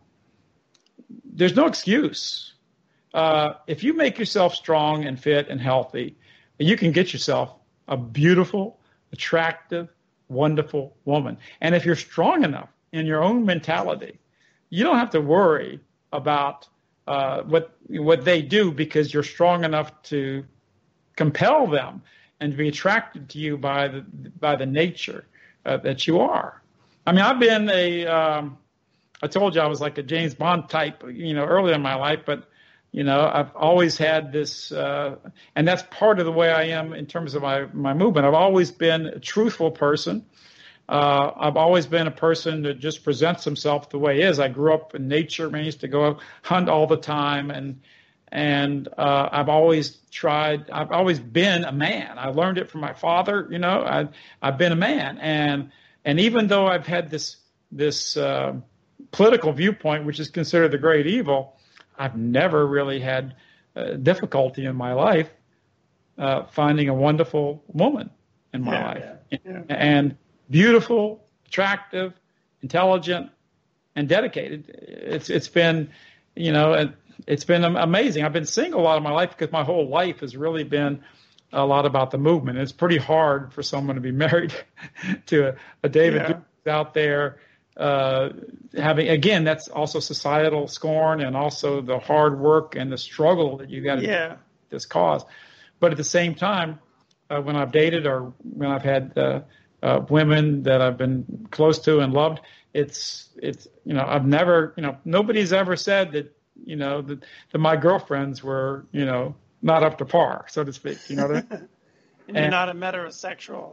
S8: there's no excuse. If you make yourself strong and fit and healthy, you can get yourself a beautiful, attractive, wonderful woman. And if you're strong enough in your own mentality, you don't have to worry about what they do because you're strong enough to compel them and to be attracted to you by the nature that you are. I mean, I've been I told you I was like a James Bond type, early in my life, but I've always had this, and that's part of the way I am in terms of my movement. I've always been a truthful person. I've always been a person that just presents himself the way he is. I grew up in nature. I used to go hunt all the time, and I've always been a man. I learned it from my father. I've been a man, and even though I've had this political viewpoint, which is considered the great evil, I've never really had difficulty in my life finding a wonderful woman in my life. Yeah. And beautiful, attractive, intelligent, and dedicated. It's been, it's been amazing. I've been single a lot of my life because my whole life has really been a lot about the movement. It's pretty hard for someone to be married to a David Duke out there. Having, again, that's also societal scorn and also the hard work and the struggle that you got to do this cause. But at the same time, when I've dated or when I've had women that I've been close to and loved, it's I've never, nobody's ever said that, that my girlfriends were, not up to par, so to speak.
S9: And you're not a heterosexual.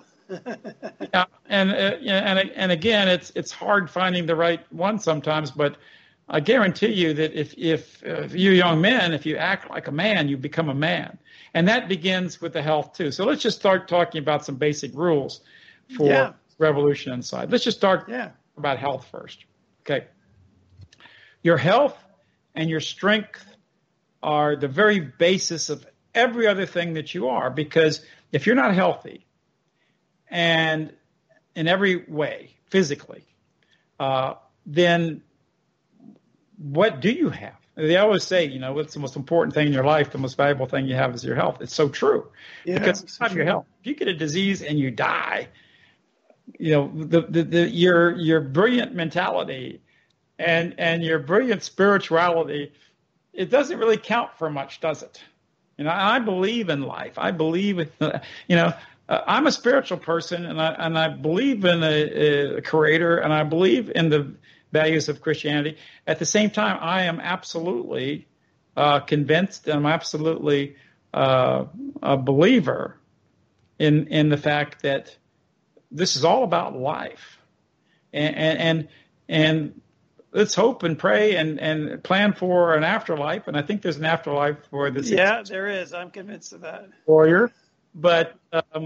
S8: And again, it's hard finding the right one sometimes, but I guarantee you that if you young men, if you act like a man, you become a man, and that begins with the health too. So let's just start talking about some basic rules for Revolution Inside. Let's just start about health first. Okay, your health and your strength are the very basis of every other thing that you are, because if you're not healthy and in every way, physically, then what do you have? They always say, what's the most important thing in your life? The most valuable thing you have is your health. It's so true. Because it's not your health. If you get a disease and you die, your brilliant mentality and your brilliant spirituality, it doesn't really count for much, does it? I believe in life. I believe in, I'm a spiritual person, and I believe in a creator, and I believe in the values of Christianity. At the same time, I am absolutely convinced, and I'm absolutely a believer in the fact that this is all about life, and let's hope and pray and plan for an afterlife. And I think there's an afterlife for this.
S9: Yeah, there is. I'm convinced of that.
S8: Warrior. But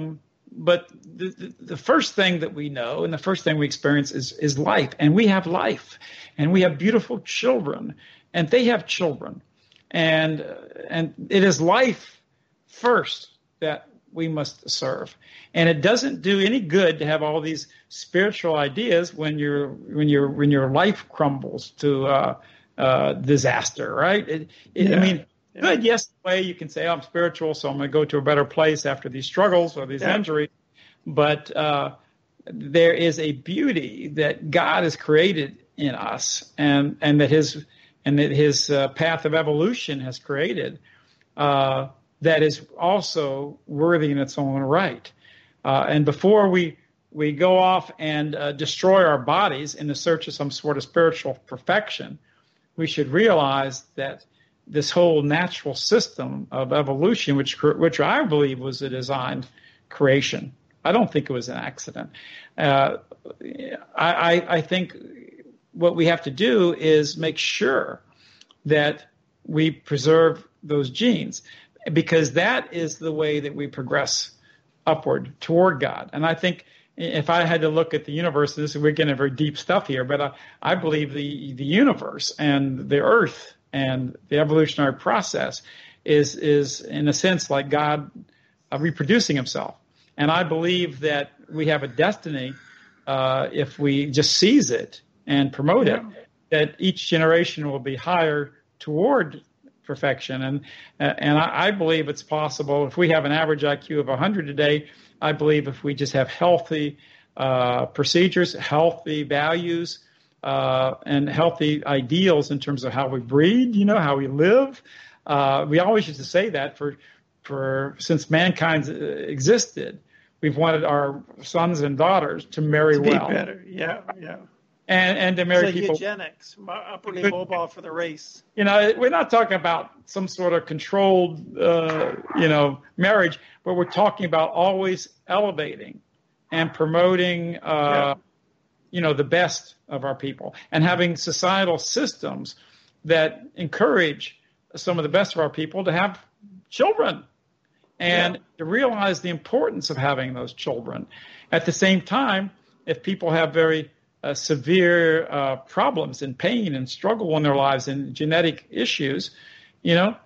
S8: the first thing that we know and the first thing we experience is life. And we have life. And we have beautiful children. And they have children. And it is life first that we must serve. And it doesn't do any good to have all these spiritual ideas when your life crumbles to disaster, right? I mean, good, yes, the way you can say, I'm spiritual, so I'm going to go to a better place after these struggles or these injuries. But there is a beauty that God has created in us, and that His path of evolution has created, that is also worthy in its own right. And before we go off and destroy our bodies in the search of some sort of spiritual perfection, we should realize that this whole natural system of evolution, which I believe was a designed creation. I don't think it was an accident. I think what we have to do is make sure that we preserve those genes, because that is the way that we progress upward toward God. And I think if I had to look at the universe, we're getting very deep stuff here, but I believe the universe and the earth and the evolutionary process is in a sense like God reproducing himself. And I believe that we have a destiny, if we just seize it and promote it, that each generation will be higher toward perfection. And I believe it's possible. If we have an average IQ of 100 today, I believe if we just have healthy procedures, healthy values, and healthy ideals in terms of how we breed, how we live. We always used to say that since mankind existed, we've wanted our sons and daughters to marry well.
S9: Be better, yeah.
S8: And to marry people.
S9: Eugenics, upwardly mobile for the race.
S8: We're not talking about some sort of controlled, marriage, but we're talking about always elevating and promoting, the best of our people and having societal systems that encourage some of the best of our people to have children and to realize the importance of having those children. At the same time, if people have very severe problems and pain and struggle in their lives and genetic issues, isn't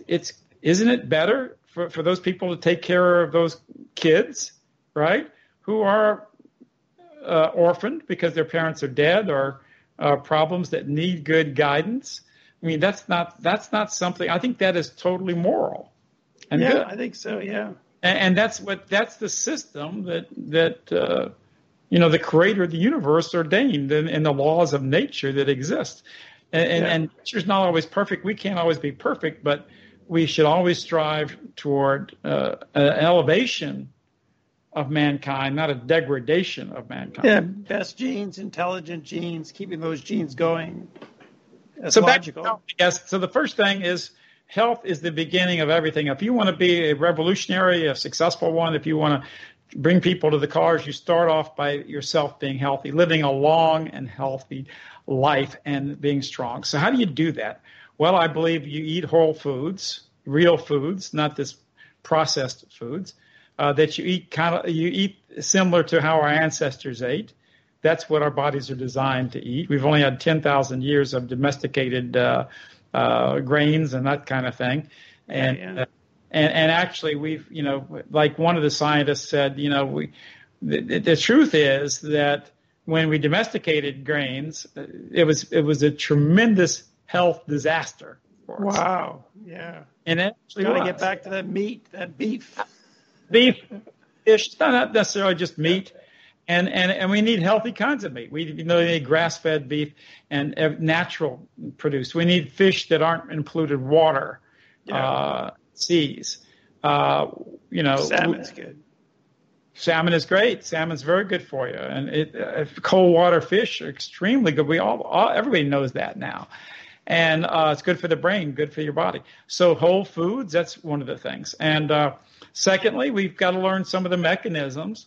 S8: it better for those people to take care of those kids, right, who are orphaned because their parents are dead or problems that need good guidance? I mean, that's not something. I think that is totally moral. And good.
S9: I think so. Yeah.
S8: And that's the system that the creator of the universe ordained in the laws of nature that exist. And nature's not always perfect. We can't always be perfect, but we should always strive toward an elevation of mankind, not a degradation of mankind.
S9: Yeah, best genes, intelligent genes, keeping those genes going. That's
S8: so
S9: logical.
S8: So the first thing is health is the beginning of everything. If you want to be a revolutionary, a successful one, if you want to bring people to the cause, you start off by yourself being healthy, living a long and healthy life and being strong. So how do you do that? Well, I believe you eat whole foods, real foods, not this processed foods, that you eat similar to how our ancestors ate. That's what our bodies are designed to eat. We've only had 10,000 years of domesticated grains and that kind of thing. And actually we've, like one of the scientists said, the truth is that when we domesticated grains, it was a tremendous health disaster for us.
S9: Wow. Yeah.
S8: And it actually
S9: got to get back to that meat, that beef.
S8: Beef, fish, not necessarily just meat. And we need healthy kinds of meat. We need grass-fed beef and natural produced. We need fish that aren't in polluted water, seas.
S9: Salmon's good.
S8: Salmon is great. Salmon's very good for you. And cold water fish are extremely good. Everybody knows that now. And it's good for the brain, good for your body. So whole foods, that's one of the things. And secondly, we've got to learn some of the mechanisms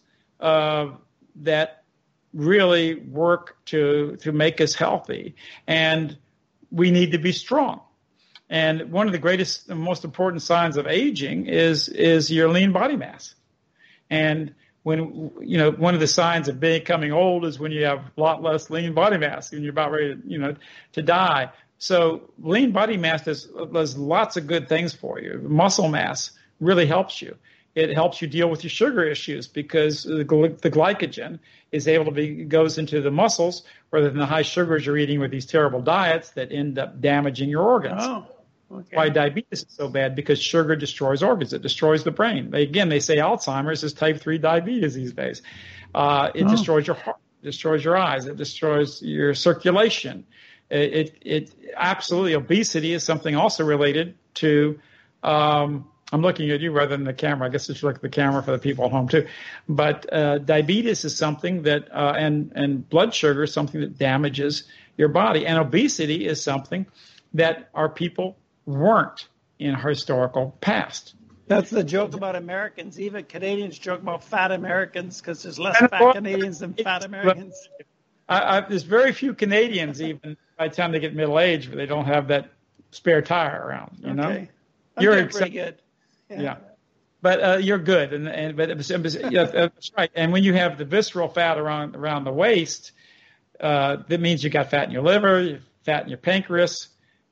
S8: that really work to make us healthy. And we need to be strong. And one of the greatest and most important signs of aging is your lean body mass. And when, one of the signs of becoming old is when you have a lot less lean body mass and you're about ready to die. So lean body mass does lots of good things for you. Muscle mass really helps you. It helps you deal with your sugar issues because the glycogen is able to goes into the muscles rather than the high sugars you're eating with these terrible diets that end up damaging your organs.
S9: Oh, okay.
S8: Why diabetes is so bad? Because sugar destroys organs. It destroys the brain. They say Alzheimer's is type 3 diabetes these days. It destroys your heart, destroys your eyes, it destroys your circulation. It absolutely, obesity is something also related to, I'm looking at you rather than the camera. I guess I should look at the camera for the people at home too. But diabetes is something that, and blood sugar is something that damages your body. And obesity is something that our people weren't in our historical past.
S9: That's the joke about Americans. Even Canadians joke about fat Americans because there's less fat Canadians than fat Americans.
S8: There's very few Canadians, even by the time they get middle age, where they don't have that spare tire around. You know,
S9: you're pretty good.
S8: Yeah. But you're good, that's right. And when you have the visceral fat around the waist, that means you got fat in your liver, fat in your pancreas.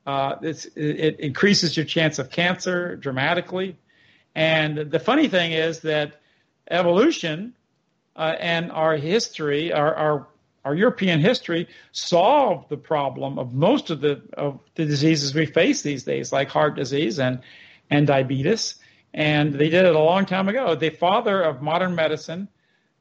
S8: It increases your chance of cancer dramatically. And the funny thing is that evolution and our history, our European history, solved the problem of most of the diseases we face these days, like heart disease and diabetes. And they did it a long time ago. The father of modern medicine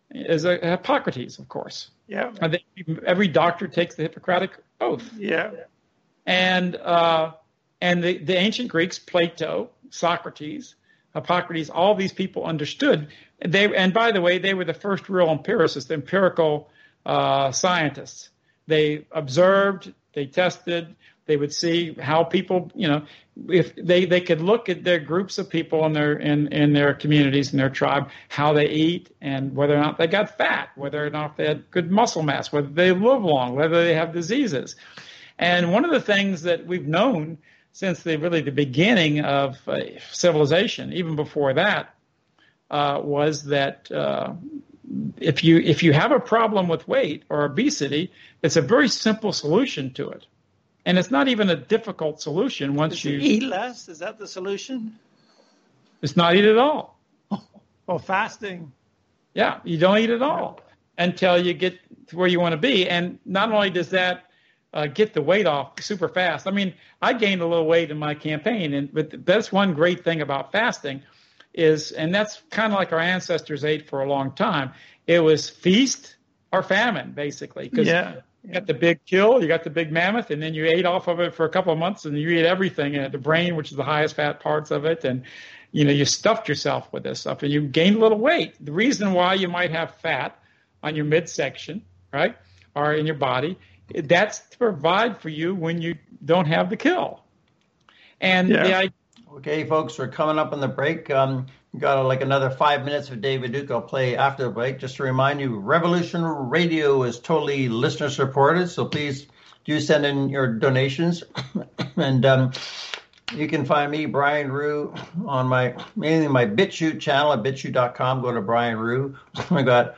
S8: is Hippocrates, of course.
S9: Yeah.
S8: Every doctor takes the Hippocratic Oath.
S9: Yeah.
S8: And the ancient Greeks, Plato, Socrates, Hippocrates, all these people understood. And by the way, they were the first real empiricists, empirical scientists. They observed, they tested, they would see how people, if they could look at their groups of people in their communities, in their tribe, how they eat, and whether or not they got fat, whether or not they had good muscle mass, whether they live long, whether they have diseases. And one of the things that we've known since the beginning of civilization, even before that, was that if you have a problem with weight or obesity, it's a very simple solution to it. And it's not even a difficult solution once you
S9: eat less. Is that the solution?
S8: It's not eat at all.
S9: Well, fasting.
S8: Yeah, you don't eat at all until you get to where you want to be. And not only does that get the weight off super fast. I mean, I gained a little weight in my campaign, but that's one great thing about fasting and that's kind of like our ancestors ate for a long time. It was feast or famine, basically, because you got the big kill, you got the big mammoth, and then you ate off of it for a couple of months, and you ate everything, the brain, which is the highest fat parts of it, and you stuffed yourself with this stuff, and you gained a little weight. The reason why you might have fat on your midsection, right, or in your body, that's to provide for you when you don't have the kill. And
S7: Okay, folks, we're coming up on the break. We've got another 5 minutes with David Duke. I'll play after the break. Just to remind you, Revolution Radio is totally listener supported, so please do send in your donations. And you can find me, Brian Rue, on mainly my BitChute channel at bitchute.com. Go to Brian Rue. I got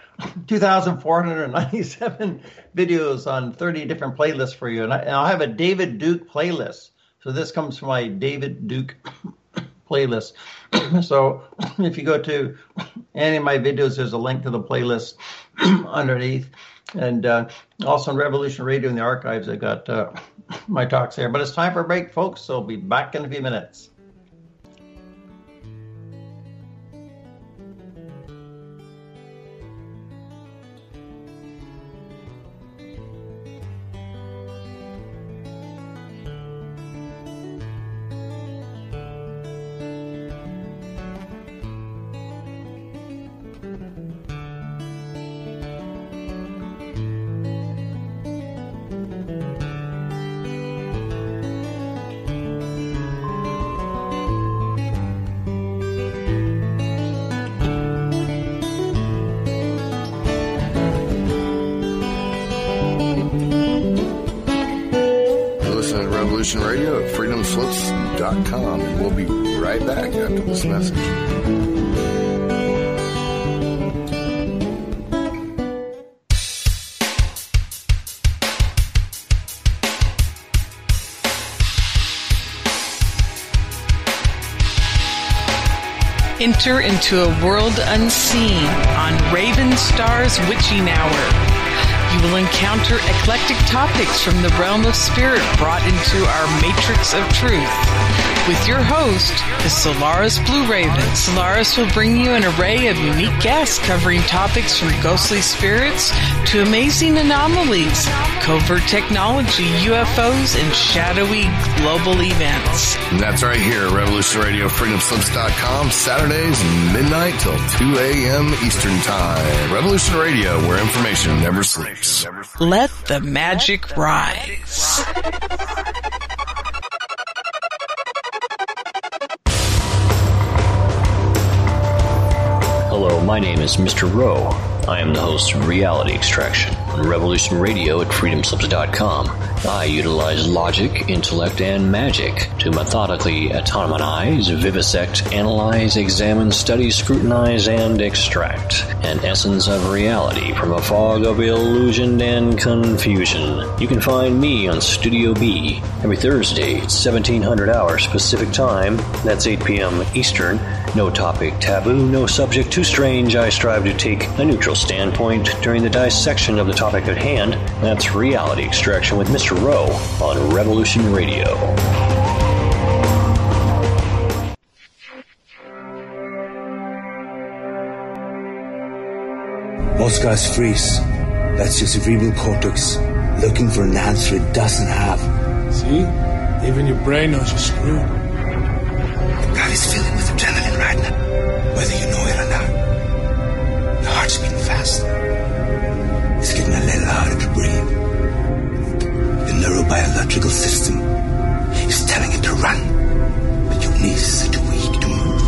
S7: 2,497 videos on 30 different playlists for you, and I'll have a David Duke playlist. So this comes from my David Duke playlist. So if you go to any of my videos, there's a link to the playlist underneath. And also on Revolution Radio in the archives, I got my talks there. But it's time for a break, folks, so I'll be back in a few minutes.
S4: Radio at freedomslips.com, and we'll be right back after this message.
S10: Enter into a world unseen on Raven Star's Witching Hour. You will encounter eclectic topics from the realm of spirit brought into our matrix of truth. With your host, the Solaris Blue Raven. Solaris will bring you an array of unique guests covering topics from ghostly spirits to amazing anomalies, covert technology, UFOs, and shadowy global events.
S4: And that's right here at Revolution Radio, freedomslips.com, Saturdays midnight till 2 a.m. Eastern Time. Revolution Radio, where information never sleeps.
S10: Let the magic rise.
S11: Hello, my name is Mr. Rowe. I am the host of Reality Extraction on Revolution Radio at freedomslips.com. I utilize logic, intellect, and magic to methodically autonomize, vivisect, analyze, examine, study, scrutinize, and extract an essence of reality from a fog of illusion and confusion. You can find me on Studio B every Thursday at 1700 hours Pacific Time. That's 8 p.m. Eastern. No topic taboo, no subject too strange. I strive to take a neutral standpoint during the dissection of the topic at hand. That's Reality Extraction with Mr. Rowe on Revolution Radio.
S12: Muscus fries, that's your cerebral cortex, looking for an answer it doesn't have.
S13: See? Even your brain knows you're screwed.
S12: The body's filling with adrenaline right now, whether you know it or not. Your heart's beating fast. It's getting a little harder to breathe. The neurobiological system is telling it to run, but your knees are too weak to move.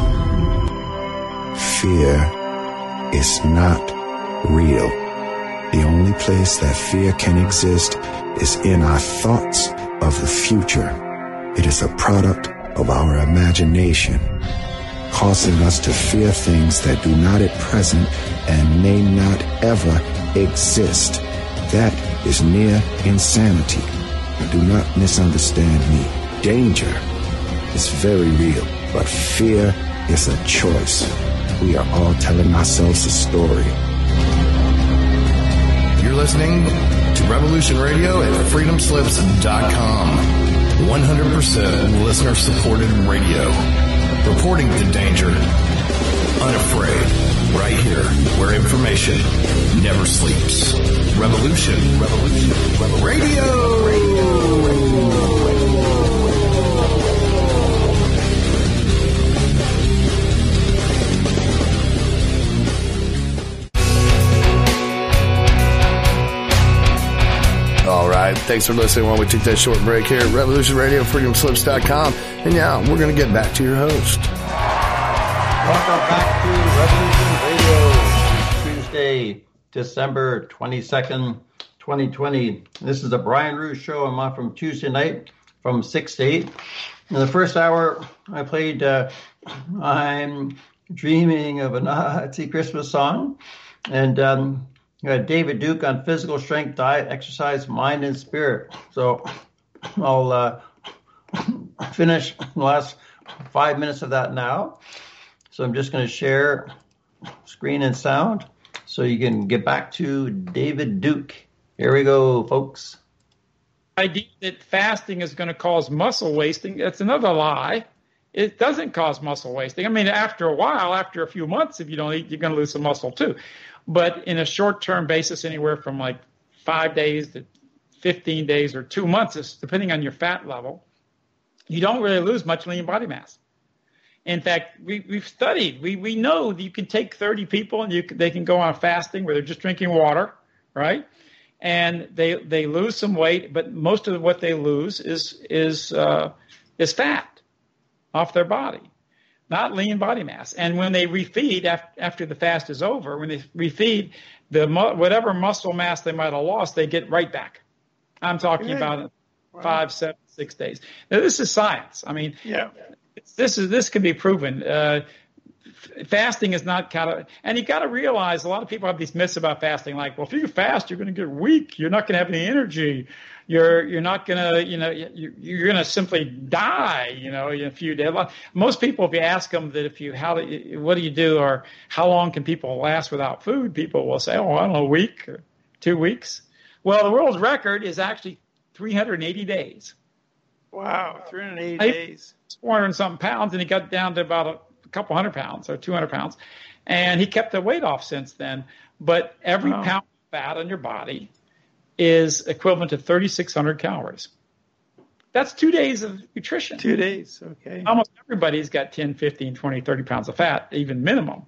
S14: Fear is not real. The only place that fear can exist is in our thoughts of the future. It is a product of our imagination, causing us to fear things that do not at present and may not ever exist. That is near insanity. Do not misunderstand me. Danger is very real, but fear is a choice. We are all telling ourselves a story.
S4: You're listening to Revolution Radio at freedomslips.com. 100% listener-supported radio. Reporting the danger. Unafraid. Right here, where information never sleeps. Revolution Radio. All right. Thanks for listening while we took that short break here at Revolution Radio, freedomslips.com. And yeah, we're going to get back to your host.
S7: Welcome back to Revolution Radio, Tuesday, December 22nd, 2020. This is the Brian Ruhe Show. I'm on from Tuesday night from 6 to 8. In the first hour, I played I'm Dreaming of a Nazi Christmas song. And David Duke on physical strength, diet, exercise, mind, and spirit. So I'll finish the last 5 minutes of that now. So I'm just going to share screen and sound so you can get back to David Duke. Here we go, folks.
S8: The idea that fasting is going to cause muscle wasting, that's another lie. It doesn't cause muscle wasting. I mean, after a while, after a few months, if you don't eat, you're going to lose some muscle too. But in a short-term basis, anywhere from like 5 days to 15 days or 2 months, depending on your fat level, you don't really lose much lean body mass. In fact, we've studied. We know that you can take 30 people and they can go on fasting where they're just drinking water, right? And they lose some weight, but most of what they lose is fat off their body, not lean body mass. And when they refeed after the fast is over, when they refeed, whatever muscle mass they might have lost, they get right back. I'm talking about 5, 7, 6 days. Now, this is science. I mean, this can be proven. Fasting is not and you got to realize a lot of people have these myths about fasting, like, well, if you fast, you're going to get weak. You're not going to have any energy. You're not going to, you're going to simply die, in a few days. Most people, if you ask them that what do you do, or how long can people last without food, people will say, oh, I don't know, a week or 2 weeks. Well, the world's record is actually 380 days.
S9: Wow, 380 days.
S8: 400 and something pounds, and he got down to about a couple 100 pounds or 200 pounds. And he kept the weight off since then. But every pound of fat on your body is equivalent to 3,600 calories. That's 2 days of nutrition.
S9: 2 days, okay.
S8: Almost everybody's got 10, 15, 20, 30 pounds of fat, even minimum.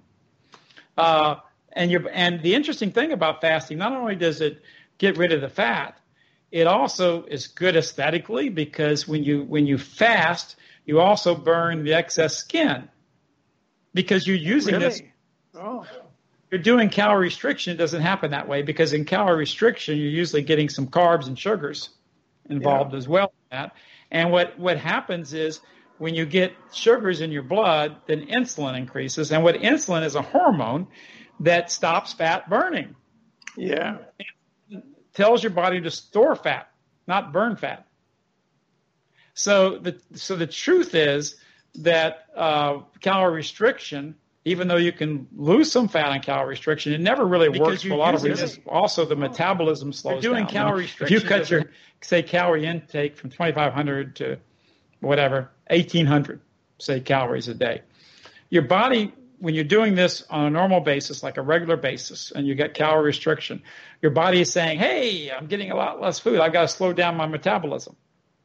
S8: And the interesting thing about fasting, not only does it get rid of the fat, it also is good aesthetically, because when you fast, you also burn the excess skin, because you're using this. Oh. You're doing calorie restriction. It doesn't happen that way, because in calorie restriction, you're usually getting some carbs and sugars involved as well in that. And what happens is when you get sugars in your blood, then insulin increases. And what insulin is a hormone that stops fat burning.
S9: Yeah.
S8: It tells your body to store fat, not burn fat. So the truth is that calorie restriction, even though you can lose some fat on calorie restriction, it never really works for a lot of reasons. Also, the metabolism slows down. Doing calorie restriction, if you cut your, say, calorie intake from 2,500 to whatever, 1,800, say, calories a day, your body when you're doing this on a normal basis, like a regular basis, and you get calorie restriction, your body is saying, hey, I'm getting a lot less food. I've got to slow down my metabolism.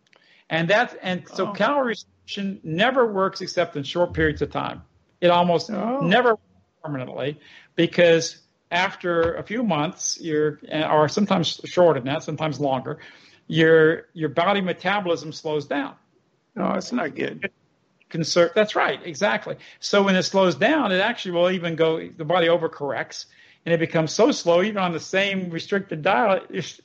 S8: So calorie restriction never works except in short periods of time. It almost never works permanently, because after a few months, or sometimes shorter than that, sometimes longer, your body metabolism slows down.
S9: Oh, it's not good.
S8: That's right, exactly. So when it slows down, it actually will even the body overcorrects, and it becomes so slow, even on the same restricted diet,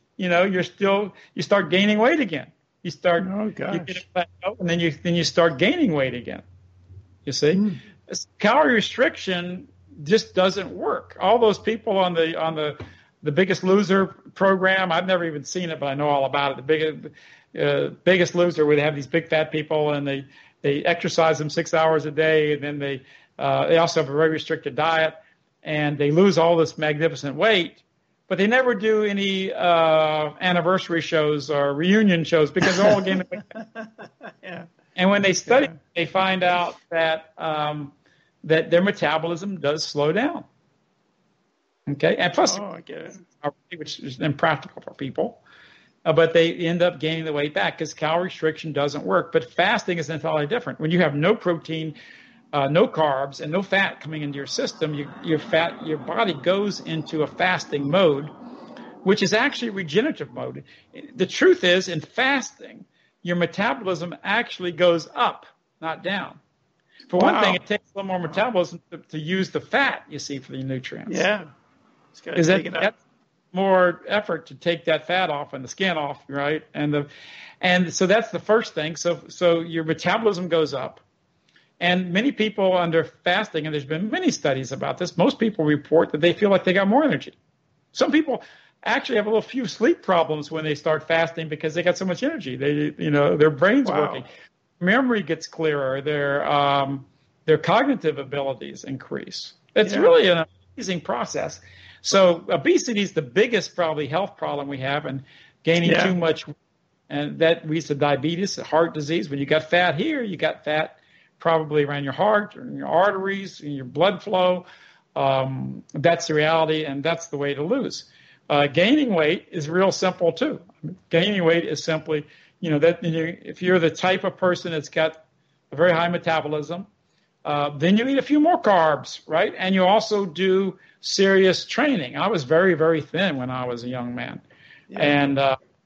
S8: you start gaining weight again. You get a plateau, and then you start gaining weight again. You see, calorie restriction just doesn't work. All those people on the Biggest Loser program, I've never even seen it, but I know all about it. The Biggest Loser, where they have these big fat people, and they exercise them 6 hours a day, and then they also have a very restricted diet, and they lose all this magnificent weight, but they never do any anniversary shows or reunion shows, because they're all gaining weight.
S9: Yeah.
S8: And when they study, they find out that that their metabolism does slow down. Okay, and plus, which is impractical for people. But they end up gaining the weight back because calorie restriction doesn't work. But fasting is entirely different. When you have no protein, no carbs, and no fat coming into your system, your body goes into a fasting mode, which is actually regenerative mode. The truth is, in fasting, your metabolism actually goes up, not down. For one thing, it takes a little more metabolism to use the fat, you see, for the nutrients.
S9: Yeah.
S8: Is that more effort to take that fat off and the skin off, right? And so that's the first thing. So your metabolism goes up. And many people under fasting, and there's been many studies about this, most people report that they feel like they got more energy. Some people actually have a little few sleep problems when they start fasting because they got so much energy. Their brain's working. Memory gets clearer. Their cognitive abilities increase. It's really an amazing process. So obesity is the biggest probably health problem we have, and gaining too much, and that leads to diabetes, heart disease. When you got fat here, you got fat probably around your heart, or in your arteries, in your blood flow. That's the reality, and that's the way to lose. Gaining weight is real simple too. Gaining weight is simply, if you're the type of person that's got a very high metabolism, then you eat a few more carbs, right? And you also do serious training. I was very, very thin when I was a young man. Yeah. And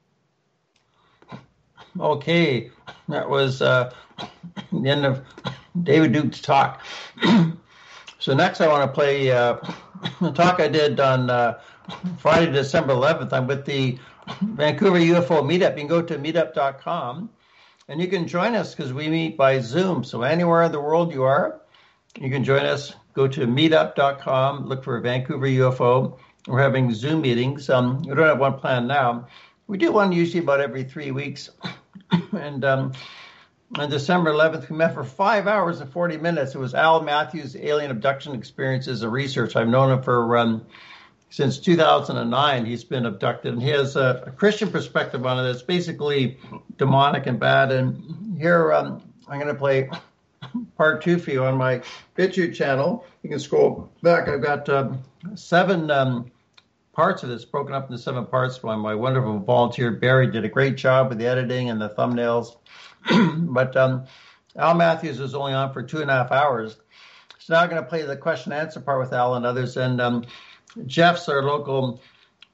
S7: okay, that was the end of David Duke's talk. So next I want to play a talk I did on Friday, December 11th. I'm with the Vancouver UFO Meetup. You can go to meetup.com, and you can join us because we meet by Zoom. So anywhere in the world you are, you can join us. Go to meetup.com, look for Vancouver UFO. We're having Zoom meetings. We don't have one planned now. We do one usually about every 3 weeks. And on December 11th, we met for 5 hours and 40 minutes. It was Al Matthews' Alien Abduction Experiences and Research. I've known him for since 2009. He's been abducted, and he has a Christian perspective on it. It's basically demonic and bad. And here I'm going to play part 2 for you on my BitChute channel. You can scroll back. I've got 7 parts of this broken up into 7 parts by my wonderful volunteer Barry. Did a great job with the editing and the thumbnails. But Al Matthews was only on for 2.5 hours. So now I'm going to play the question and answer part with Al and others. And Jeff's our local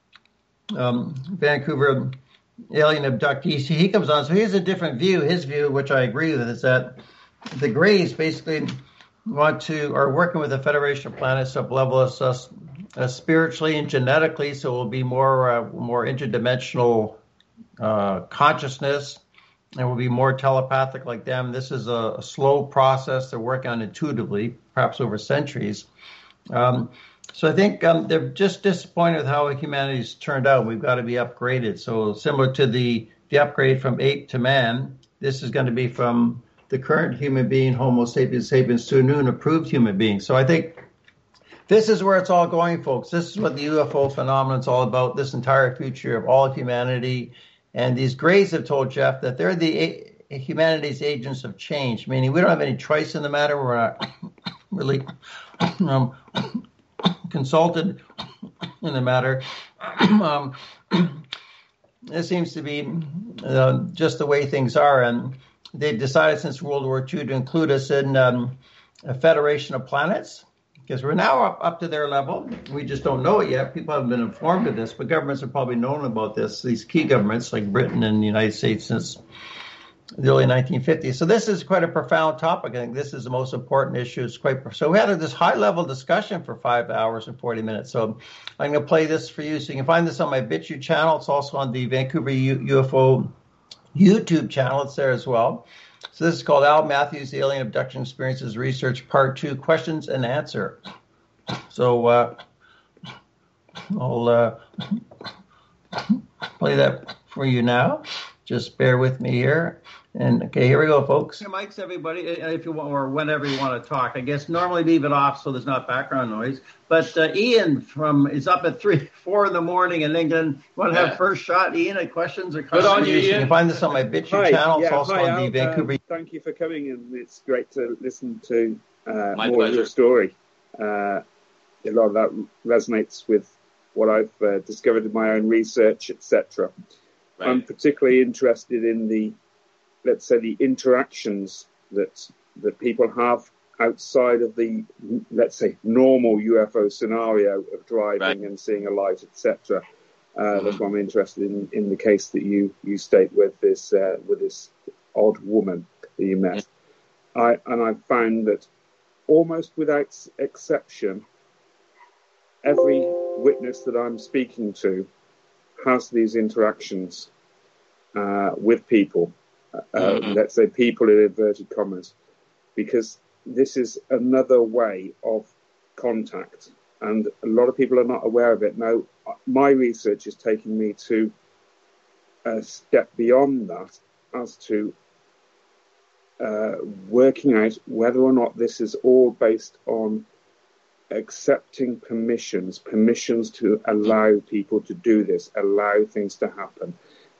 S7: Vancouver alien abductee. He comes on. So he has a different view. His view, which I agree with, is that the Greys basically are working with the Federation of Planets to up-level us spiritually and genetically, so we'll be more interdimensional consciousness, and we'll be more telepathic like them. This is a slow process they're working on intuitively, perhaps over centuries. So I think they're just disappointed with how humanity's turned out. We've got to be upgraded. So similar to the upgrade from ape to man, this is going to be from the current human being, Homo sapiens sapiens, to a new and approved human being. So I think this is where it's all going, folks. This is what the UFO phenomenon is all about, this entire future of all humanity. And these Greys have told Jeff that they're the humanity's agents of change, meaning we don't have any choice in the matter. really consulted in the matter. It seems to be just the way things are, and they've decided since World War II to include us in a federation of planets, because we're now up to their level. We just don't know it yet. People haven't been informed of this, but governments have probably known about this, these key governments like Britain and the United States, since the early 1950s. So this is quite a profound topic. I think this is the most important issue. So we had this high-level discussion for 5 hours and 40 minutes. So I'm going to play this for you. So you can find this on my BitChute channel. It's also on the Vancouver UFO YouTube channel. It's there as well. So this is called Al Matthews, the Alien Abduction Experiences Research, Part 2, Questions and Answer. So I'll play that for you now. Just bear with me here. And okay, here we go, folks. Your mics, everybody, if you want, or whenever you want to talk. I guess normally leave it off so there's not background noise. But Ian is up at 4 in the morning in England. You want to have first shot, Ian? Questions or comments?
S15: Good on you, Ian.
S7: You can find this on my BitChute channel. It's also on the Vancouver.
S15: Thank you for coming, and it's great to listen to more
S6: pleasure.
S15: of your story. A lot of that resonates with what I've discovered in my own research, etc. Right. I'm particularly interested in the interactions that people have outside of the, let's say, normal UFO scenario of driving and seeing a light, etc. That's why I'm interested in the case that you state with this odd woman that you met. I found that almost without exception, every witness that I'm speaking to has these interactions with people, let's say people in inverted commas, because this is another way of contact, and a lot of people are not aware of it. Now, my research is taking me to a step beyond that as to working out whether or not this is all based on accepting permissions to allow people to do this, allow things to happen.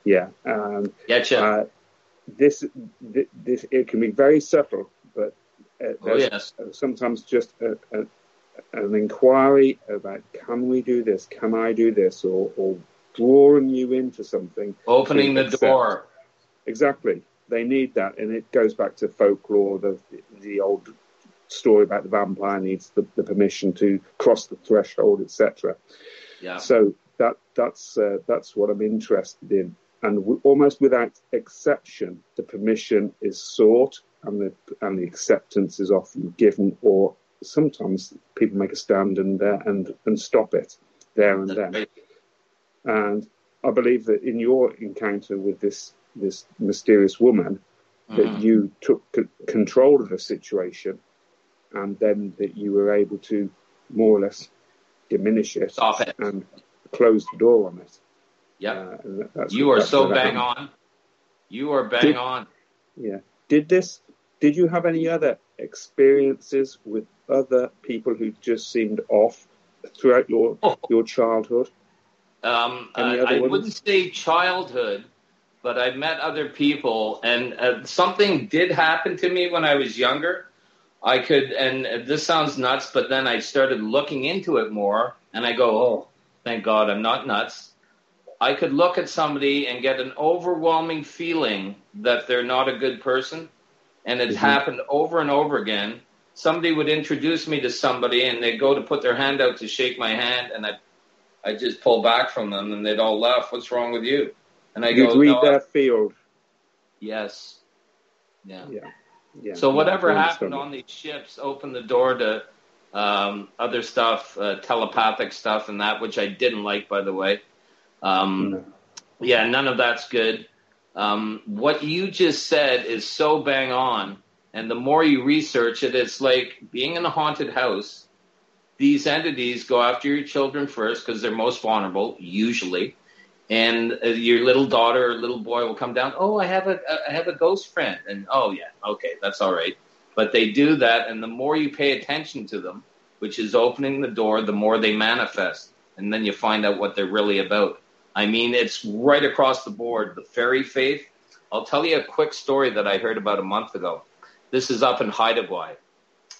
S6: Gotcha.
S15: This it can be very subtle, but sometimes just an inquiry about, can we do this? Can I do this? Or drawing you into something.
S6: Opening the door.
S15: Exactly. They need that, and it goes back to folklore, the old story about the vampire needs the permission to cross the threshold, etc.
S6: Yeah.
S15: So that's what I'm interested in, and almost without exception, the permission is sought, and the acceptance is often given, or sometimes people make a stand and stop it there and then. And I believe that in your encounter with this mysterious woman, that you took control of the situation, and then that you were able to more or less diminish it,
S6: stop it,
S15: and close the door on it.
S6: Yeah, you are so bang on. You are bang on.
S15: Yeah. Did you have any other experiences with other people who just seemed off throughout your childhood?
S6: I wouldn't say childhood, but I met other people, and something did happen to me when I was younger. I could, and this sounds nuts, but then I started looking into it more, and I go, oh, thank God I'm not nuts. I could look at somebody and get an overwhelming feeling that they're not a good person, and it happened over and over again. Somebody would introduce me to somebody, and they'd go to put their hand out to shake my hand, and I just pull back from them, and they'd all laugh. What's wrong with you? And I go,
S15: read their field.
S6: Yes. Yeah.
S15: Yeah.
S6: So whatever happened on these ships opened the door to other stuff, telepathic stuff and that, which I didn't like, by the way. Yeah, none of that's good. What you just said is so bang on. And the more you research it, it's like being in a haunted house. These entities go after your children first because they're most vulnerable, usually. And your little daughter or little boy will come down. Oh, I have a ghost friend. And, oh, yeah, okay, that's all right. But they do that, and the more you pay attention to them, which is opening the door, the more they manifest. And then you find out what they're really about. I mean, it's right across the board. The fairy faith. I'll tell you a quick story that I heard about a month ago. This is up in Haida Gwaii.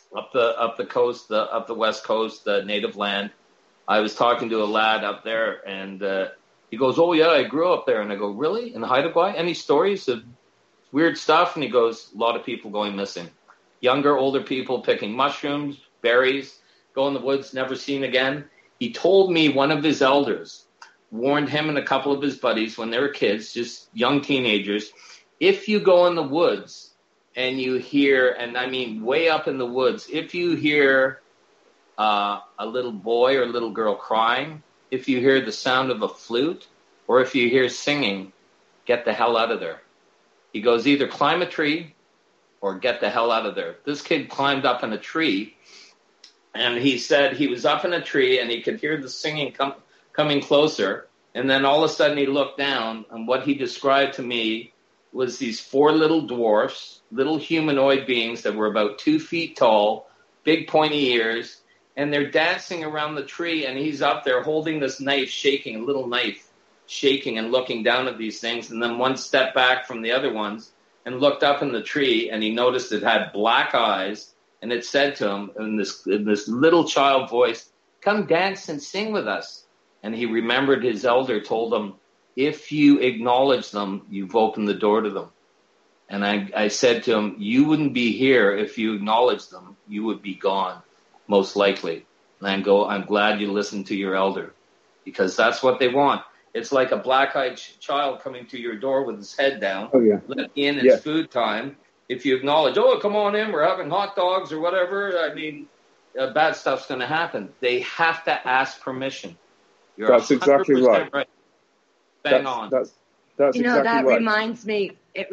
S6: up the coast, up the West Coast, native land. I was talking to a lad up there, and he goes, "Oh yeah, I grew up there." And I go, "Really? In Haida Gwaii? Any stories of weird stuff?" And he goes, "A lot of people going missing. Younger, older people picking mushrooms, berries, go in the woods, never seen again." He told me one of his elders warned him and a couple of his buddies when they were kids, just young teenagers, if you go in the woods and you hear, and I mean way up in the woods, if you hear a little boy or little girl crying, if you hear the sound of a flute, or if you hear singing, get the hell out of there. He goes, either climb a tree or get the hell out of there. This kid climbed up in a tree, and he said he was up in a tree and he could hear the singing coming closer. And then all of a sudden he looked down, and what he described to me was these 4 little dwarfs, little humanoid beings that were about 2 feet tall, big pointy ears, and they're dancing around the tree, and he's up there holding this knife, shaking, a little knife, shaking and looking down at these things. And then one step back from the other ones and looked up in the tree, and he noticed it had black eyes, and it said to him in this little child voice, "Come dance and sing with us." And he remembered his elder told him, if you acknowledge them, you've opened the door to them. And I said to him, you wouldn't be here if you acknowledged them. You would be gone, most likely. And I go, I'm glad you listened to your elder, because that's what they want. It's like a black-eyed child coming to your door with his head down.
S15: Oh, yeah.
S6: Let in, it's food time. If you acknowledge, oh, come on in, we're having hot dogs or whatever, I mean, bad stuff's going to happen. They have to ask permission.
S15: That's exactly right.
S6: Bang on.
S15: That's
S16: you know,
S15: exactly
S16: that
S15: right.
S16: reminds me.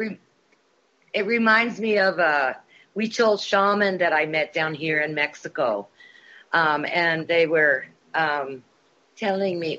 S16: It reminds me of a Huichol shaman that I met down here in Mexico, and they were telling me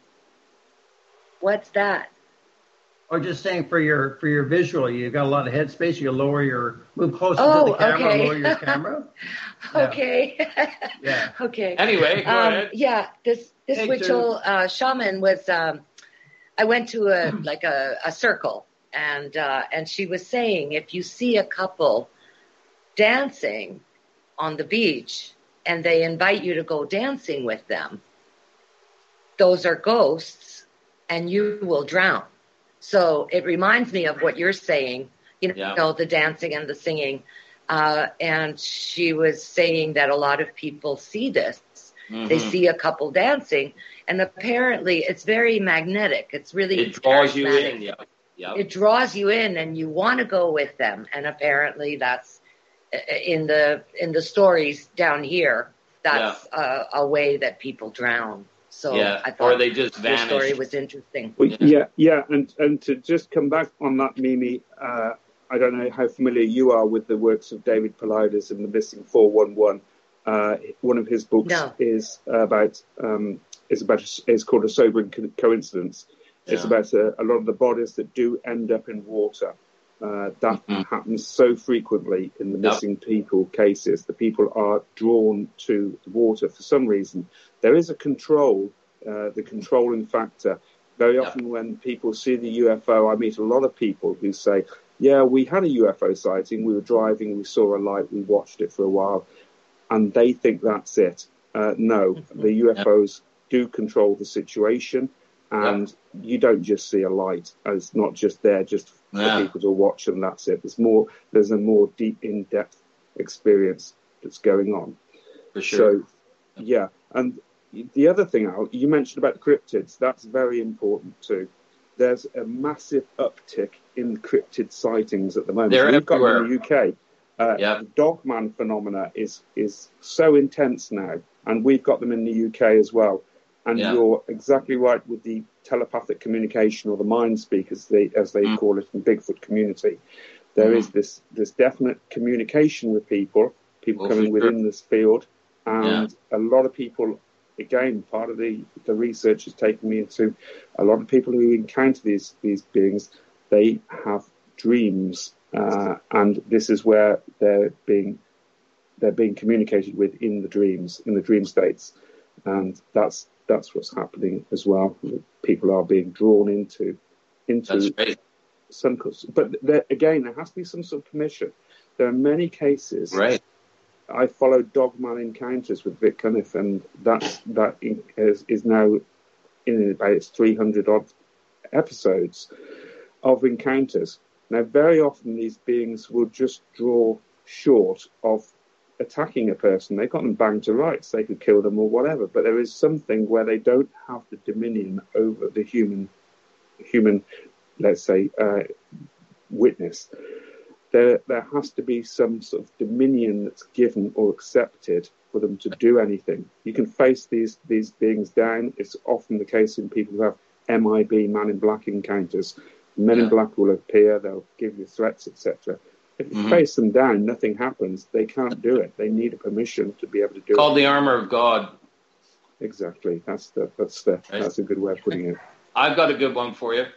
S16: what's that?
S7: Or just saying for your visual, you got a lot of headspace. You move closer to the camera,
S16: okay.
S7: lower your camera.
S16: Okay.
S7: Yeah.
S16: Okay.
S6: Anyway, go ahead.
S16: Yeah, this Huichol shaman was. I went to a circle, and she was saying, if you see a couple dancing on the beach and they invite you to go dancing with them, those are ghosts, and you will drown. So it reminds me of what you're saying, you know, the dancing and the singing. And she was saying that a lot of people see this. Mm-hmm. They see a couple dancing, and apparently it's very magnetic. It's really
S6: it draws you in. Yep.
S16: It draws you in, and you want to go with them. And apparently that's in the stories down here. That's a way that people drown. So I thought
S6: or they just vanish.
S16: Your story was interesting.
S15: Well, and to just come back on that, Mimi, I don't know how familiar you are with the works of David Paulides and the Missing 411. One of his books is called A Sobering Coincidence. It's about a lot of the bodies that do end up in water. That happens so frequently in the missing people cases. The people are drawn to the water for some reason. There is a control, the controlling factor. Very often when people see the UFO, I meet a lot of people who say, yeah, we had a UFO sighting. We were driving, we saw a light, we watched it for a while. And they think that's it. No, the UFOs do control the situation. And you don't just see a light. It's not just there just for people to watch, and that's it. There's a more deep, in-depth experience that's going on.
S6: For sure.
S15: So, and the other thing, Al, you mentioned about the cryptids. That's very important too. There's a massive uptick in cryptid sightings at the moment.
S6: They're
S15: We've got
S6: everywhere.
S15: them in the UK. The Dogman phenomena is so intense now, and we've got them in the UK as well. And you're exactly right with the telepathic communication, or the mind speak, as they call it in Bigfoot community. There is this definite communication with people coming within this field, and a lot of people. Again, part of the research has taken me into a lot of people who encounter these beings. They have dreams, and this is where they're being communicated with in the dreams, in the dream states, and that's what's happening as well. People are being drawn into some. But there has to be some sort of permission. There are many cases I followed Dogman Encounters with Vic Cunniff, and that is now in about its 300 odd episodes of encounters. Now, very often these beings will just draw short of attacking a person. They've got them banged to rights. They could kill them or whatever, but there is something where they don't have the dominion over the human, let's say, witness. There has to be some sort of dominion that's given or accepted for them to do anything. You can face these beings down. It's often the case in people who have MIB, Man in Black encounters. Men in Black will appear, they'll give you threats, etc. If you face them down, nothing happens. They can't do it. They need a permission to be able to do it.
S6: Called the armor of God.
S15: Exactly. That's a good way of putting it.
S6: I've got a good one for you.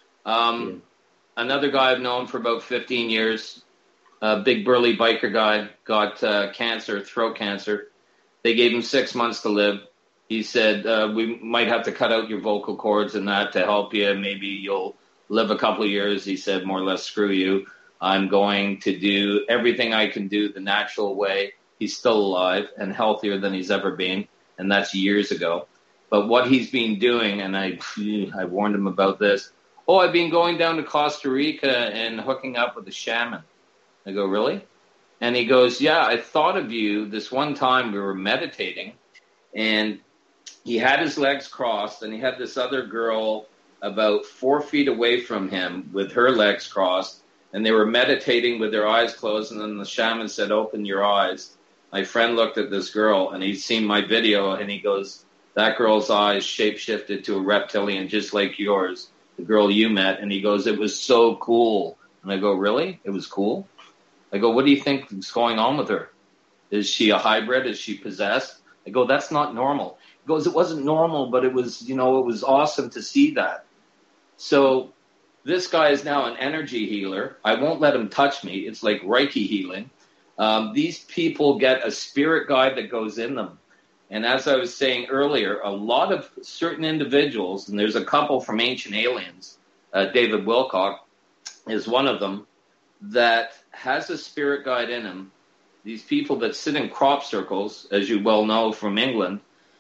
S6: Another guy I've known for about 15 years, a big burly biker guy, got cancer, throat cancer. They gave him 6 months to live. He said, we might have to cut out your vocal cords and that to help you. Maybe you'll live a couple of years. He said, more or less, screw you. I'm going to do everything I can do the natural way. He's still alive and healthier than he's ever been, and that's years ago. But what he's been doing, and I warned him about this, I've been going down to Costa Rica and hooking up with a shaman. I go, really? And he goes, yeah, I thought of you this one time we were meditating, and he had his legs crossed, and he had this other girl about 4 feet away from him with her legs crossed, and they were meditating with their eyes closed, and then the shaman said, open your eyes. My friend looked at this girl, and he'd seen my video, and he goes, that girl's eyes shape-shifted to a reptilian just like yours, the girl you met. And he goes, it was so cool. And I go, really? It was cool? I go, what do you think is going on with her? Is she a hybrid? Is she possessed? I go, that's not normal. He goes, it wasn't normal, but it was, it was awesome to see that. So this guy is now an energy healer. I won't let him touch me. It's like Reiki healing. These people get a spirit guide that goes in them. And as I was saying earlier, a lot of certain individuals, and there's a couple from Ancient Aliens, David Wilcock is one of them, that has a spirit guide in him. These people that sit in crop circles, as you well know from England,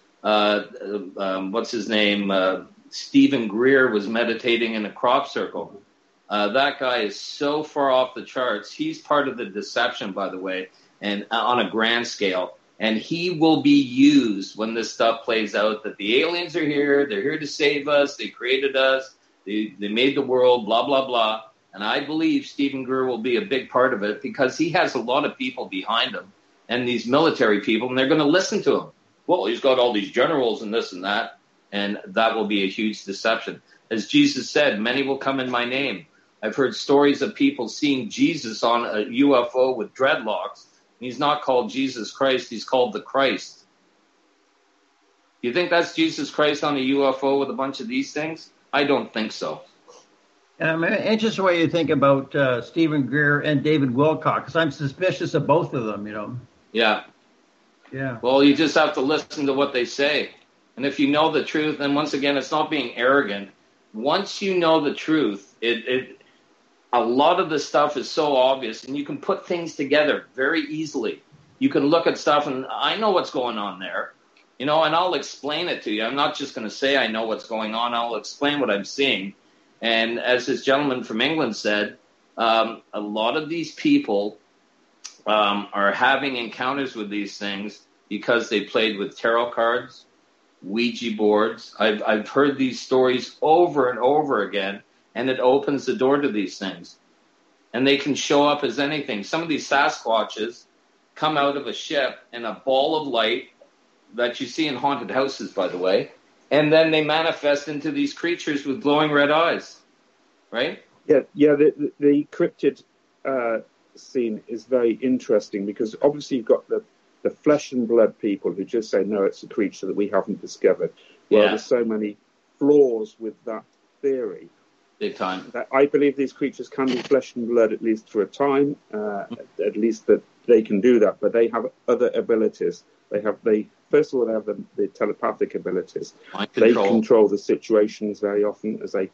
S6: what's his name? Stephen Greer was meditating in a crop circle. That guy is so far off the charts. He's part of the deception, by the way, and on a grand scale. And he will be used when this stuff plays out, that the aliens are here, they're here to save us, they created us, they made the world, blah, blah, blah. And I believe Stephen Greer will be a big part of it because he has a lot of people behind him and these military people, and they're going to listen to him. Well, he's got all these generals and this and that, and that will be a huge deception. As Jesus said, many will come in my name. I've heard stories of people seeing Jesus on a UFO with dreadlocks. He's not called Jesus Christ. He's called the Christ. You think that's Jesus Christ on a UFO with a bunch of these things? I don't think so.
S7: I'm interested in what you think about Stephen Greer and David Wilcock, because I'm suspicious of both of them,
S6: Yeah.
S7: Yeah.
S6: Well, you just have to listen to what they say. And if you know the truth, and once again, it's not being arrogant. Once you know the truth, a lot of the stuff is so obvious, and you can put things together very easily. You can look at stuff, and I know what's going on there, and I'll explain it to you. I'm not just going to say I know what's going on. I'll explain what I'm seeing. And as this gentleman from England said, a lot of these people are having encounters with these things because they played with tarot cards, Ouija boards. I've heard these stories over and over again. And it opens the door to these things. And they can show up as anything. Some of these Sasquatches come out of a ship in a ball of light that you see in haunted houses, by the way. And then they manifest into these creatures with glowing red eyes. Right?
S15: Yeah. The cryptid scene is very interesting because obviously you've got the flesh and blood people who just say, no, it's a creature that we haven't discovered. Well, there's so many flaws with that theory.
S6: Big time.
S15: I believe these creatures can be flesh and blood, at least for a time, at least that they can do that, but they have other abilities. First of all, they have the telepathic abilities. They control the situations very often as they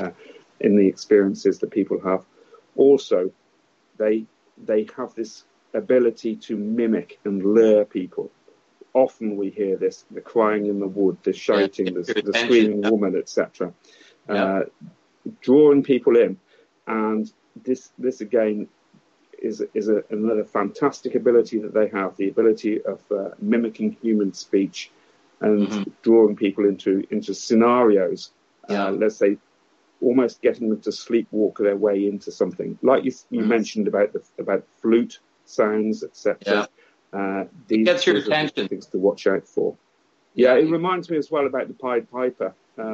S15: in the experiences that people have. Also, they have this ability to mimic and lure people. Often we hear this, the crying in the wood, the shouting, the screaming woman, etc. Drawing people in. And this again is another fantastic ability that they have, the ability of mimicking human speech and drawing people into scenarios, let's say, almost getting them to sleepwalk their way into something. Like you mentioned about flute sounds, etc.
S6: It gets your attention.
S15: Things to watch out for. Yeah, it reminds me as well about the Pied Piper.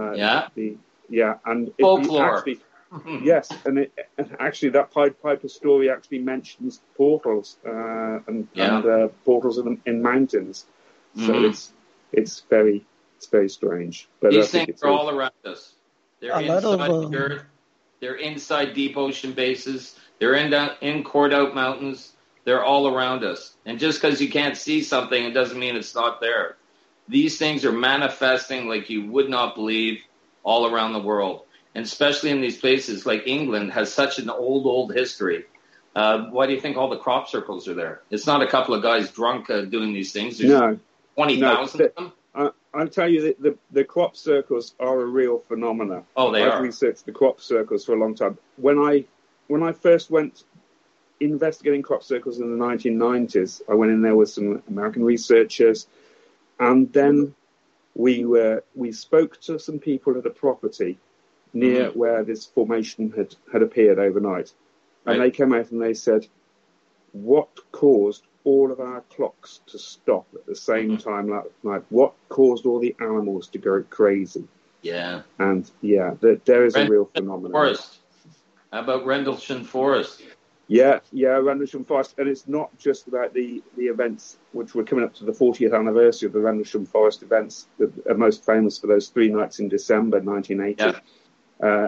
S15: And
S6: folklore.
S15: Yes, and actually that Pied Piper story actually mentions portals and portals in mountains. So it's very strange. But
S6: these things are all around us. They're inside the earth. They're inside deep ocean bases. They're in Cordout Mountains. They're all around us. And just because you can't see something, it doesn't mean it's not there. These things are manifesting like you would not believe all around the world. And especially in these places like England has such an old history. Why do you think all the crop circles are there? It's not a couple of guys drunk doing these things. There's 20,000 of them.
S15: I'll tell you that the crop circles are a real phenomenon.
S6: Oh, they are.
S15: I've researched the crop circles for a long time. When I first went investigating crop circles in the 1990s, I went in there with some American researchers, and then we spoke to some people at a property near where this formation had appeared overnight. And they came out and they said, what caused all of our clocks to stop at the same time last night? What caused all the animals to go crazy?
S6: Yeah.
S15: And there is a real phenomenon.
S6: Forest. How about Rendlesham Forest?
S15: Yeah, Rendlesham Forest. And it's not just about the events, which were coming up to the 40th anniversary of the Rendlesham Forest events, that are most famous for those 3 nights in December 1980. Yeah.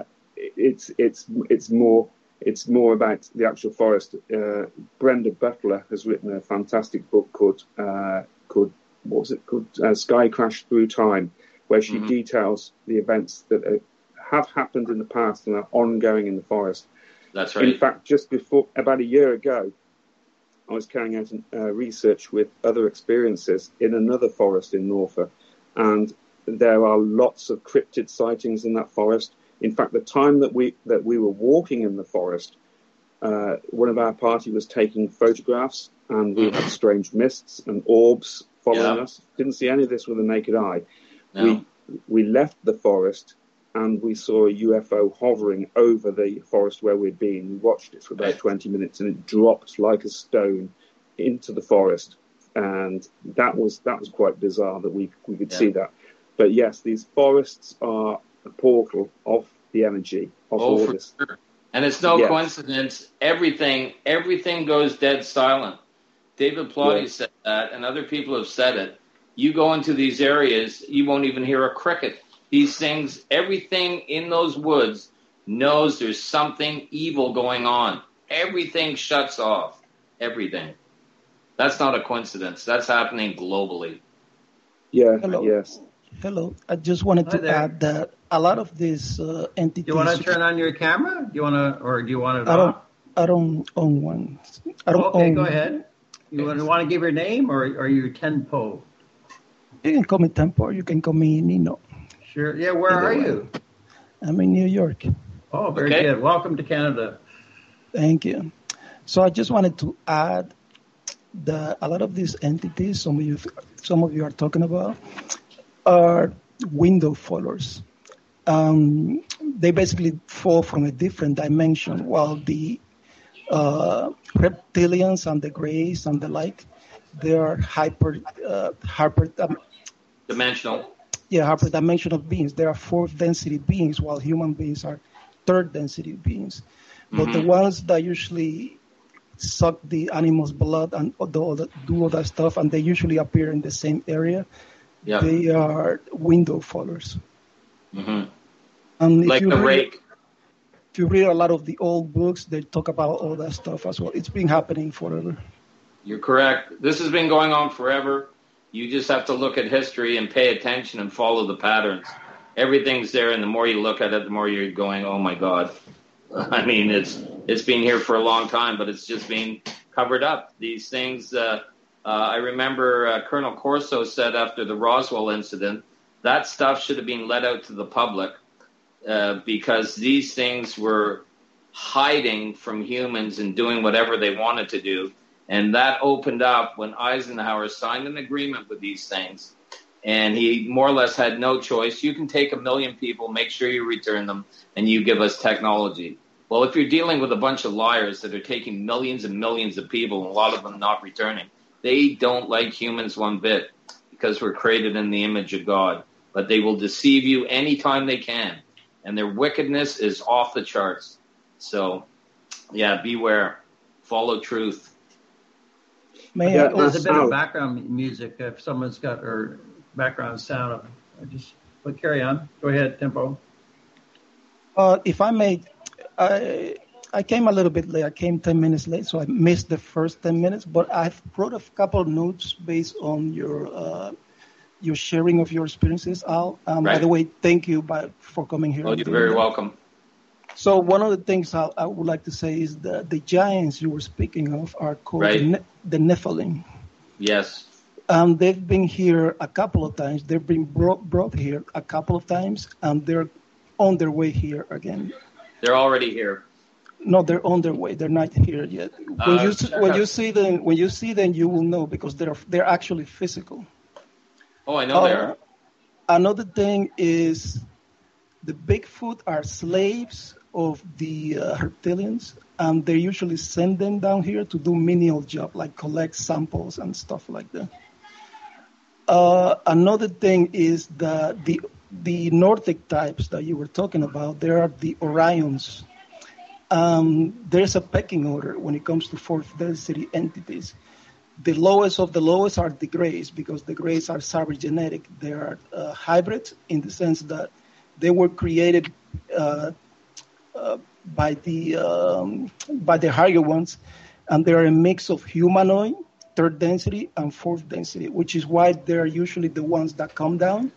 S15: It's more about the actual forest. Brenda Butler has written a fantastic book called Sky Crash Through Time, where she details the events that have happened in the past and are ongoing in the forest.
S6: That's right.
S15: In fact, just before, about a year ago, I was carrying out research with other experiences in another forest in Norfolk, and there are lots of cryptid sightings in that forest. In fact, the time that we were walking in the forest, one of our party was taking photographs, and we had strange mists and orbs following us. Didn't see any of this with the naked eye. No. We left the forest, and we saw a UFO hovering over the forest where we'd been. We watched it for about 20 minutes, and it dropped like a stone into the forest. And that was quite bizarre that we could see that. But yes, these forests are a portal of the energy of all this.
S6: Sure. And it's no coincidence. Everything goes dead silent. David Plotty said that, and other people have said it. You go into these areas, you won't even hear a cricket. These things, everything in those woods knows there's something evil going on. Everything shuts off. Everything. That's not a coincidence. That's happening globally.
S15: Yeah.
S17: Hello.
S15: Yes.
S17: Hello. I just wanted to add that a lot of these entities.
S7: Do you want to turn on your camera? Do you want it off?
S17: I don't own one.
S7: Go ahead. You want to give your name, or are you Tenpo?
S17: You can call me Tempo. You can call me Nino.
S7: Sure. Yeah. Where are you?
S17: I'm in New York.
S7: Oh, very good. Welcome to Canada.
S17: Thank you. So I just wanted to add that a lot of these entities, some of you are talking about, are window followers. They basically fall from a different dimension, while the reptilians and the greys and the like, they are
S6: dimensional.
S17: Yeah, hyperdimensional beings. They are 4th density beings, while human beings are 3rd density beings. But the ones that usually suck the animal's blood and do all that stuff, and they usually appear in the same area, they are window followers.
S6: Like the rake.
S17: If you read a lot of the old books, they talk about all that stuff as well. It's been happening forever.
S6: You're correct. This has been going on forever. You just have to look at history and pay attention and follow the patterns. Everything's there, and the more you look at it, the more you're going, oh my God. I mean, it's been here for a long time, but it's just been covered up. These things, I remember Colonel Corso said after the Roswell incident, that stuff should have been let out to the public because these things were hiding from humans and doing whatever they wanted to do. And that opened up when Eisenhower signed an agreement with these things. And he more or less had no choice. You can take 1 million people, make sure you return them, and you give us technology. Well, if you're dealing with a bunch of liars that are taking millions and millions of people, and a lot of them not returning, they don't like humans one bit because we're created in the image of God. But they will deceive you anytime they can. And their wickedness is off the charts. So, yeah, beware. Follow truth.
S7: There's a bit of background music if someone's got or background sound. But carry on. Go ahead, Tempo.
S17: If I may, I came a little bit late. I came 10 minutes late, so I missed the first 10 minutes. But I've wrote a couple of notes based on your sharing of your experiences, Al. Right. By the way, thank you for coming here.
S6: Oh, you're very welcome.
S17: So one of the things I would like to say is that the giants you were speaking of are called the Nephilim.
S6: Yes.
S17: They've been here a couple of times. They've been brought here a couple of times, and they're on their way here again.
S6: They're already here.
S17: No, they're on their way. They're not here yet. When you see them, you will know because they're actually physical.
S6: Oh, I know they are.
S17: Another thing is the Bigfoot are slaves of the reptilians, and they usually send them down here to do menial job, like collect samples and stuff like that. Another thing is that the Nordic types that you were talking about, there are the Orions. There's a pecking order when it comes to fourth density entities. The lowest of the lowest are the Greys, because the Greys are cybergenetic. They are hybrids in the sense that they were created by the higher ones, and they are a mix of humanoid, third density, and fourth density, which is why they're usually the ones that come down.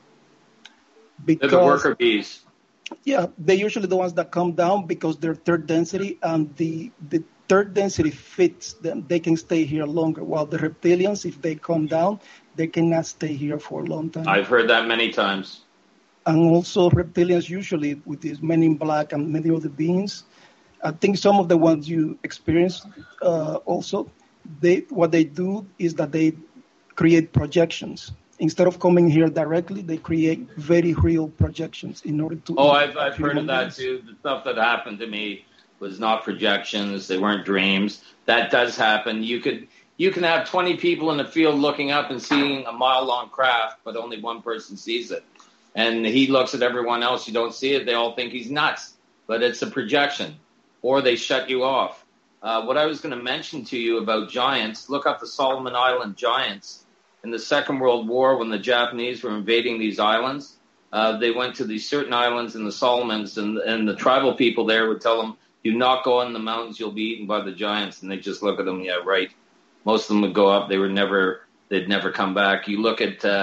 S6: They're the worker bees.
S17: Yeah, they're usually the ones that come down because they're third density, and the third density fits them. They can stay here longer, while the reptilians, if they come down, they cannot stay here for a long time.
S6: I've heard that many times.
S17: And also reptilians usually with these Men in Black and many other beings. I think some of the ones you experienced also, what they do is that they create projections. Instead of coming here directly, they create very real projections in order to...
S6: Oh, I've heard of that too. The stuff that happened to me was not projections. They weren't dreams. That does happen. You can have 20 people in the field looking up and seeing a mile-long craft, but only one person sees it. And he looks at everyone else. You don't see it. They all think he's nuts. But it's a projection. Or they shut you off. What I was going to mention to you about giants, look up the Solomon Island giants. In the Second World War, when the Japanese were invading these islands, they went to these certain islands in the Solomons, and the tribal people there would tell them, do not go in the mountains, you'll be eaten by the giants. And they just look at them, yeah, right. Most of them would go up. They'd never come back. You look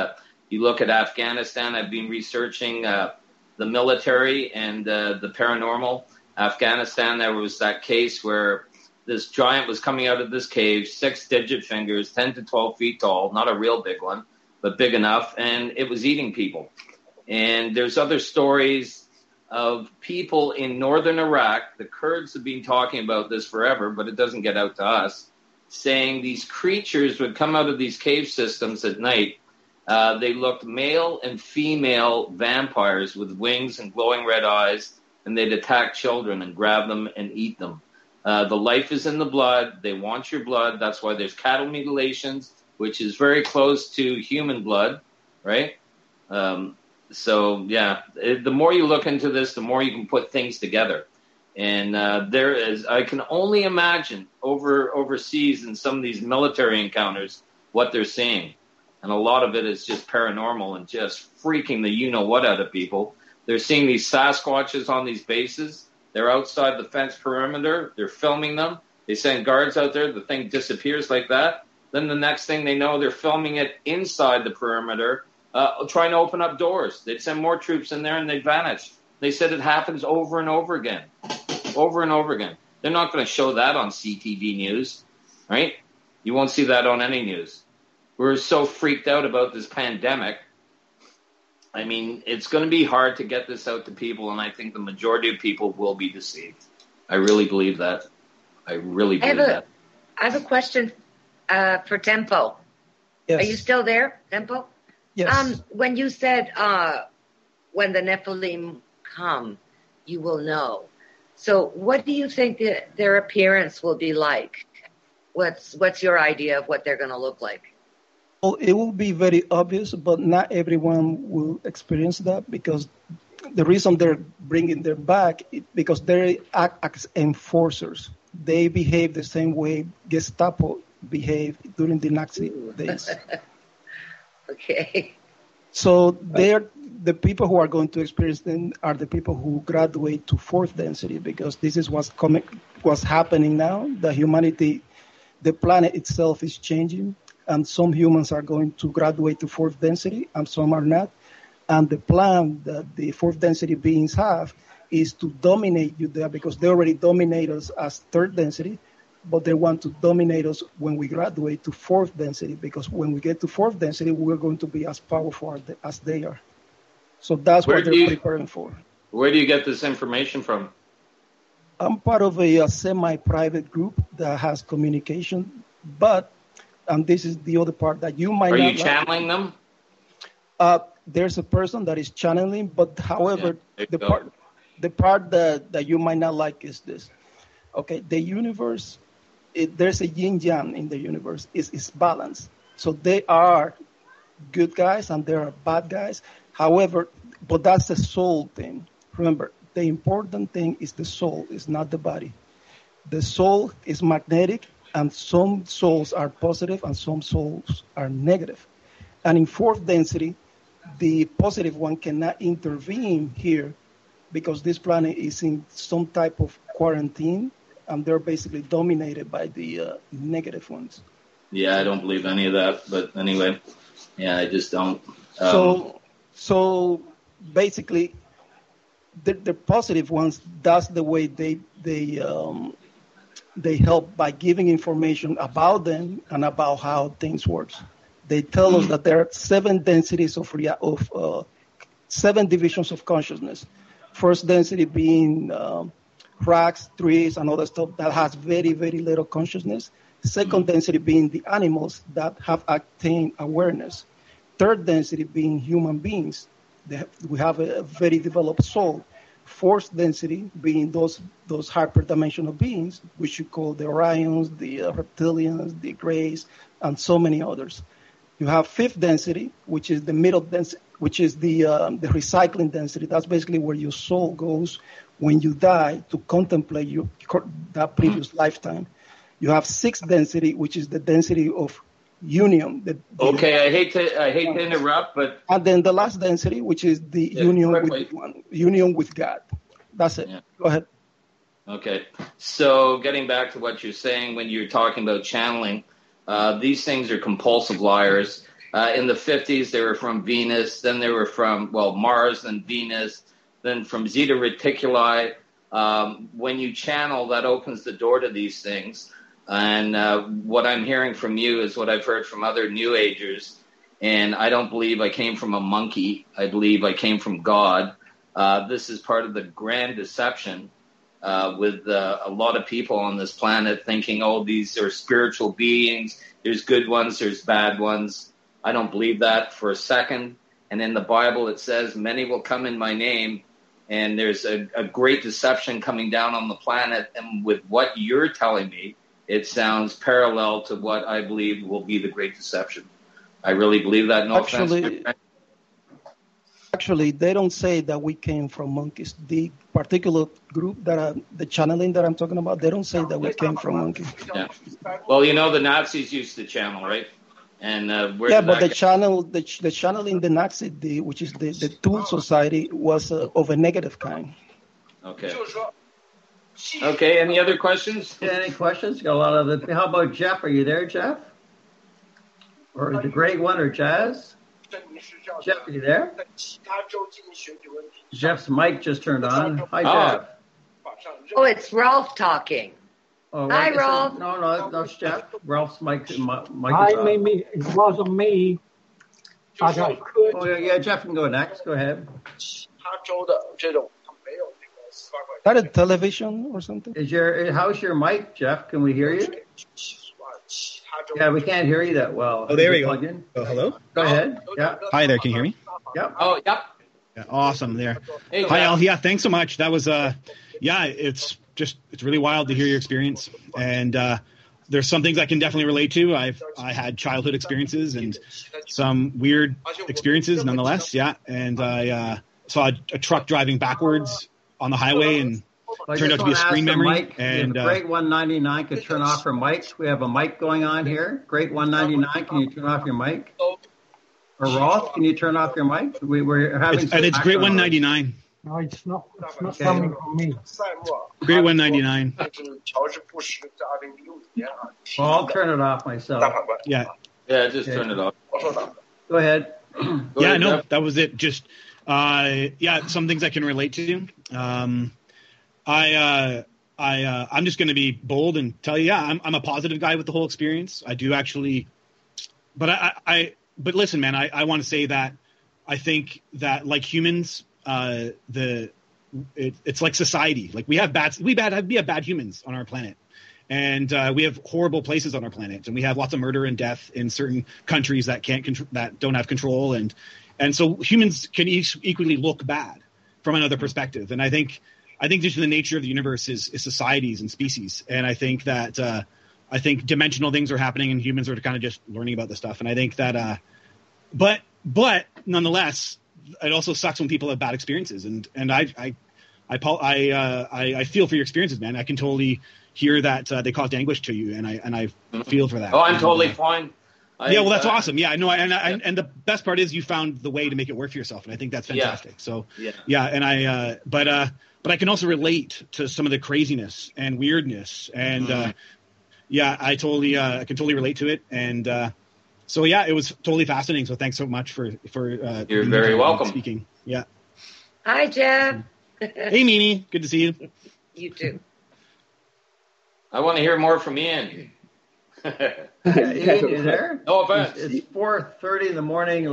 S6: at Afghanistan. I've been researching the military and the paranormal. Afghanistan, there was that case where this giant was coming out of this cave, 6-digit fingers, 10 to 12 feet tall, not a real big one, but big enough, and it was eating people. And there's other stories of people in northern Iraq. The Kurds have been talking about this forever, but it doesn't get out to us, saying these creatures would come out of these cave systems at night. They looked male and female vampires with wings and glowing red eyes, and they'd attack children and grab them and eat them. The life is in the blood. They want your blood. That's why there's cattle mutilations, which is very close to human blood, right? So, yeah, the more you look into this, the more you can put things together. And there is, I can only imagine overseas in some of these military encounters what they're seeing. And a lot of it is just paranormal and just freaking the you-know-what out of people. They're seeing these Sasquatches on these bases. They're outside the fence perimeter. They're filming them. They send guards out there. The thing disappears like that. Then the next thing they know, they're filming it inside the perimeter, trying to open up doors. They'd send more troops in there and they'd vanish. They said it happens over and over again. Over and over again. They're not going to show that on CTV News. right? You won't see that on any news. We're so freaked out about this pandemic. I mean, it's going to be hard to get this out to people, and I think the majority of people will be deceived. I really believe that. I have
S16: a question for Tempo.
S17: Yes.
S16: Are you still there, Tempo?
S17: Yes.
S16: When you said when the Nephilim come, you will know. So what do you think their appearance will be like? What's your idea of what they're going to look like?
S17: Well, it will be very obvious, but not everyone will experience that, because the reason they're bringing them back is because they act as enforcers. They behave the same way Gestapo behaved during the Nazi days.
S16: Okay.
S17: So the people who are going to experience them are the people who graduate to fourth density, because this is what's happening now. The planet itself is changing, and some humans are going to graduate to fourth density, and some are not. And the plan that the fourth density beings have is to dominate you there, because they already dominate us as third density, but they want to dominate us when we graduate to fourth density, because when we get to fourth density, we're going to be as powerful as they are. So that's what they're preparing for.
S6: Where do you get this information from?
S17: I'm part of a semi-private group that has communication, and this is the other part that you might not like.
S6: Are you channeling them?
S17: There's a person that is channeling, but however, the part that you might not like is this. Okay, the universe, there's a yin-yang in the universe. It's balanced. So they are good guys and there are bad guys. However, but that's the soul thing. Remember, the important thing is the soul, it's not the body. The soul is magnetic, and some souls are positive and some souls are negative. And in fourth density, the positive one cannot intervene here because this planet is in some type of quarantine, and they're basically dominated by the negative ones.
S6: Yeah, I don't believe any of that. But anyway, yeah, I just don't.
S17: So basically, the positive ones, that's the way they help by giving information about them and about how things work. They tell us that there are 7 densities of 7 divisions of consciousness. First density being rocks, trees, and other stuff that has very, very little consciousness. Second density being the animals that have attained awareness. Third density being human beings. We have a very developed soul. Fourth density being those hyperdimensional beings, which you call the Orions, the reptilians, the Greys, and so many others. You have fifth density, which is the middle density, which is the recycling density. That's basically where your soul goes when you die to contemplate that previous lifetime. You have sixth density, which is the density of union.
S6: I hate to interrupt, but
S17: and then the last density, which is the union with God. That's it. Yeah. Go ahead.
S6: Okay. So getting back to what you're saying when you're talking about channeling, these things are compulsive liars. In the 50s, they were from Venus. Then they were from, Mars, then Venus, then from Zeta Reticuli. When you channel, that opens the door to these things. And what I'm hearing from you is what I've heard from other New Agers. And I don't believe I came from a monkey. I believe I came from God. This is part of the grand deception with a lot of people on this planet thinking, these are spiritual beings. There's good ones, there's bad ones. I don't believe that for a second. And in the Bible, it says, many will come in my name. And there's a great deception coming down on the planet. And with what you're telling me, it sounds parallel to what I believe will be the great deception. I really believe that. No offense.
S17: Actually, they don't say that we came from monkeys. The particular group the channeling that I'm talking about, they don't say that we came from monkeys.
S6: Yeah. Well, the Nazis used to channel, right? And
S17: but the channel in the Nazi, which is the Tool Society, was of a negative kind.
S6: Okay. Okay. Any other questions?
S7: Yeah, any questions? Got a lot of it. How about Jeff? Are you there, Jeff? Or the Great One, or Jazz? Jeff, are you there? Jeff's mic just turned on. Hi, Jeff.
S16: Oh, it's Ralph talking.
S7: Oh,
S16: hi, Ralph.
S7: No, it's Jeff. Ralph's mic.
S18: Hi, Mimi. It wasn't me. I could.
S7: Oh, yeah, Jeff can go next. Go ahead.
S17: Is that a television or something?
S7: How's your mic, Jeff? Can we hear you? Yeah, we can't hear you that well.
S19: Oh, there we go.
S7: Oh, hello? Go ahead. Yeah.
S19: Hi there. Can you hear me?
S7: Yep.
S6: Oh, yep.
S19: Yeah, awesome there.
S6: Hey,
S19: hi, Al. Yeah, thanks so much. That was, it's really wild to hear your experience. And there's some things I can definitely relate to. I had childhood experiences and some weird experiences nonetheless. Yeah. And I saw a truck driving backwards on the highway and turned out to be a screen memory. And
S7: Great 199 could turn off her mics. We have a mic going on here. Great 199, can you turn off your mic? Or Rolf, can you turn off your mic? We're having.
S19: It's Great 199.
S18: No, it's not coming from me.
S19: Great 199.
S7: Well, I'll turn it off myself.
S19: Yeah.
S6: Yeah, just turn it off.
S7: Go ahead.
S19: That was it. Just some things I can relate to. I'm just going to be bold and tell you, I'm a positive guy with the whole experience. I do actually, but but listen, man, I want to say that I think that like humans, it's like society. Like we have bad humans on our planet, and we have horrible places on our planet, and we have lots of murder and death in certain countries that that don't have control, and so humans can equally look bad from another perspective. And I think just the nature of the universe is societies and species, and I think that I think dimensional things are happening, and humans are kind of just learning about this stuff. And I think that, but nonetheless, it also sucks when people have bad experiences, and I feel for your experiences, man. I can totally hear that they caused anguish to you, and I feel for that.
S6: Oh, I'm totally fine.
S19: Well, that's awesome. Yeah, I know, and the best part is you found the way to make it work for yourself, and I think that's fantastic.
S6: Yeah.
S19: So and but I can also relate to some of the craziness and weirdness, and I can totally relate to it, and so it was totally fascinating. So thanks so much for
S6: you're very welcome
S19: speaking. Yeah.
S16: Hi, Jeff.
S19: Hey, Mimi. Good to see you.
S16: You too.
S6: I want to hear more from Ian.
S7: Ian, you there?
S6: No offense.
S7: It's 4:30 in the morning.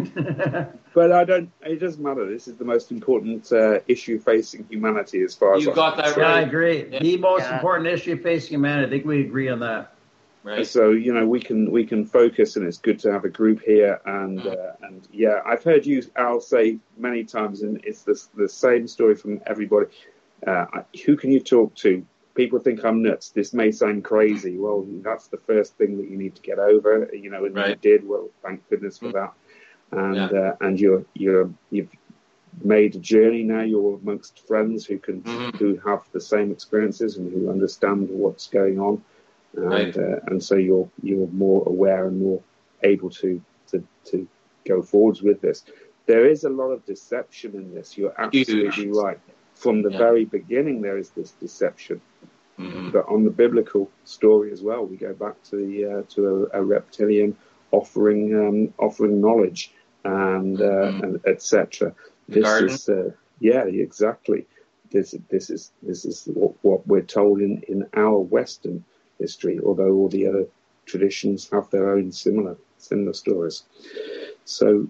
S15: But it doesn't matter. This is the most important issue facing humanity as far as
S6: you got that right.
S7: Yeah, I agree. Yeah. The most important issue facing humanity. I think we agree on that.
S6: Right.
S15: So we can focus, and it's good to have a group here. And I've heard you, Al, say many times, and it's the same story from everybody. Who can you talk to? People think I'm nuts. This may sound crazy. Well, that's the first thing that you need to get over. And you did. Well, thank goodness for that. And you've made a journey now. You're amongst friends who who have the same experiences and who understand what's going on. And so you're more aware and more able to go forwards with this. There is a lot of deception in this. You're absolutely right. From the very beginning, there is this deception. Mm-hmm. But on the biblical story as well, we go back to a reptilian offering knowledge and etc. This is exactly. This is what we're told in our Western history, although all the other traditions have their own similar stories. So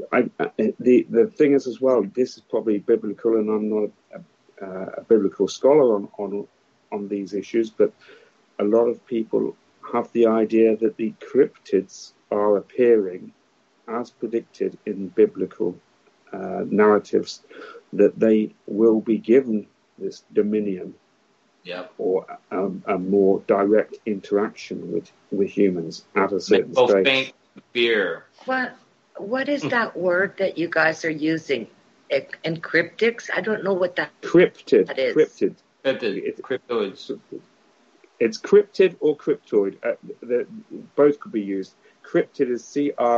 S15: the thing is as well, this is probably biblical, and I'm not a biblical scholar on these issues, but a lot of people have the idea that the cryptids are appearing as predicted in biblical narratives, that they will be given this dominion or a more direct interaction with humans at a certain stage.
S6: Fear.
S16: What is that word that you guys are using? Encryptics? I don't know what that is.
S15: Cryptid.
S6: Cryptoids.
S15: It's cryptid or cryptoid. Both could be used. Cryptid is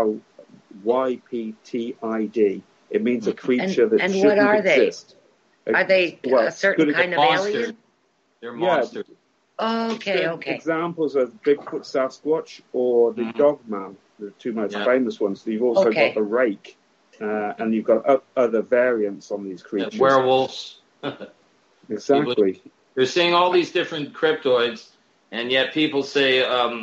S15: CRYPTID. It means a creature that shouldn't exist.
S16: And what are they? Are they a certain kind of alien?
S6: They're monsters.
S16: Okay.
S15: Examples of Bigfoot, Sasquatch, or the Dogman, the two most famous ones. You've also got the Rake, and you've got other variants on these creatures.
S6: Werewolves.
S15: Exactly.
S6: You're seeing all these different cryptoids, And yet people say,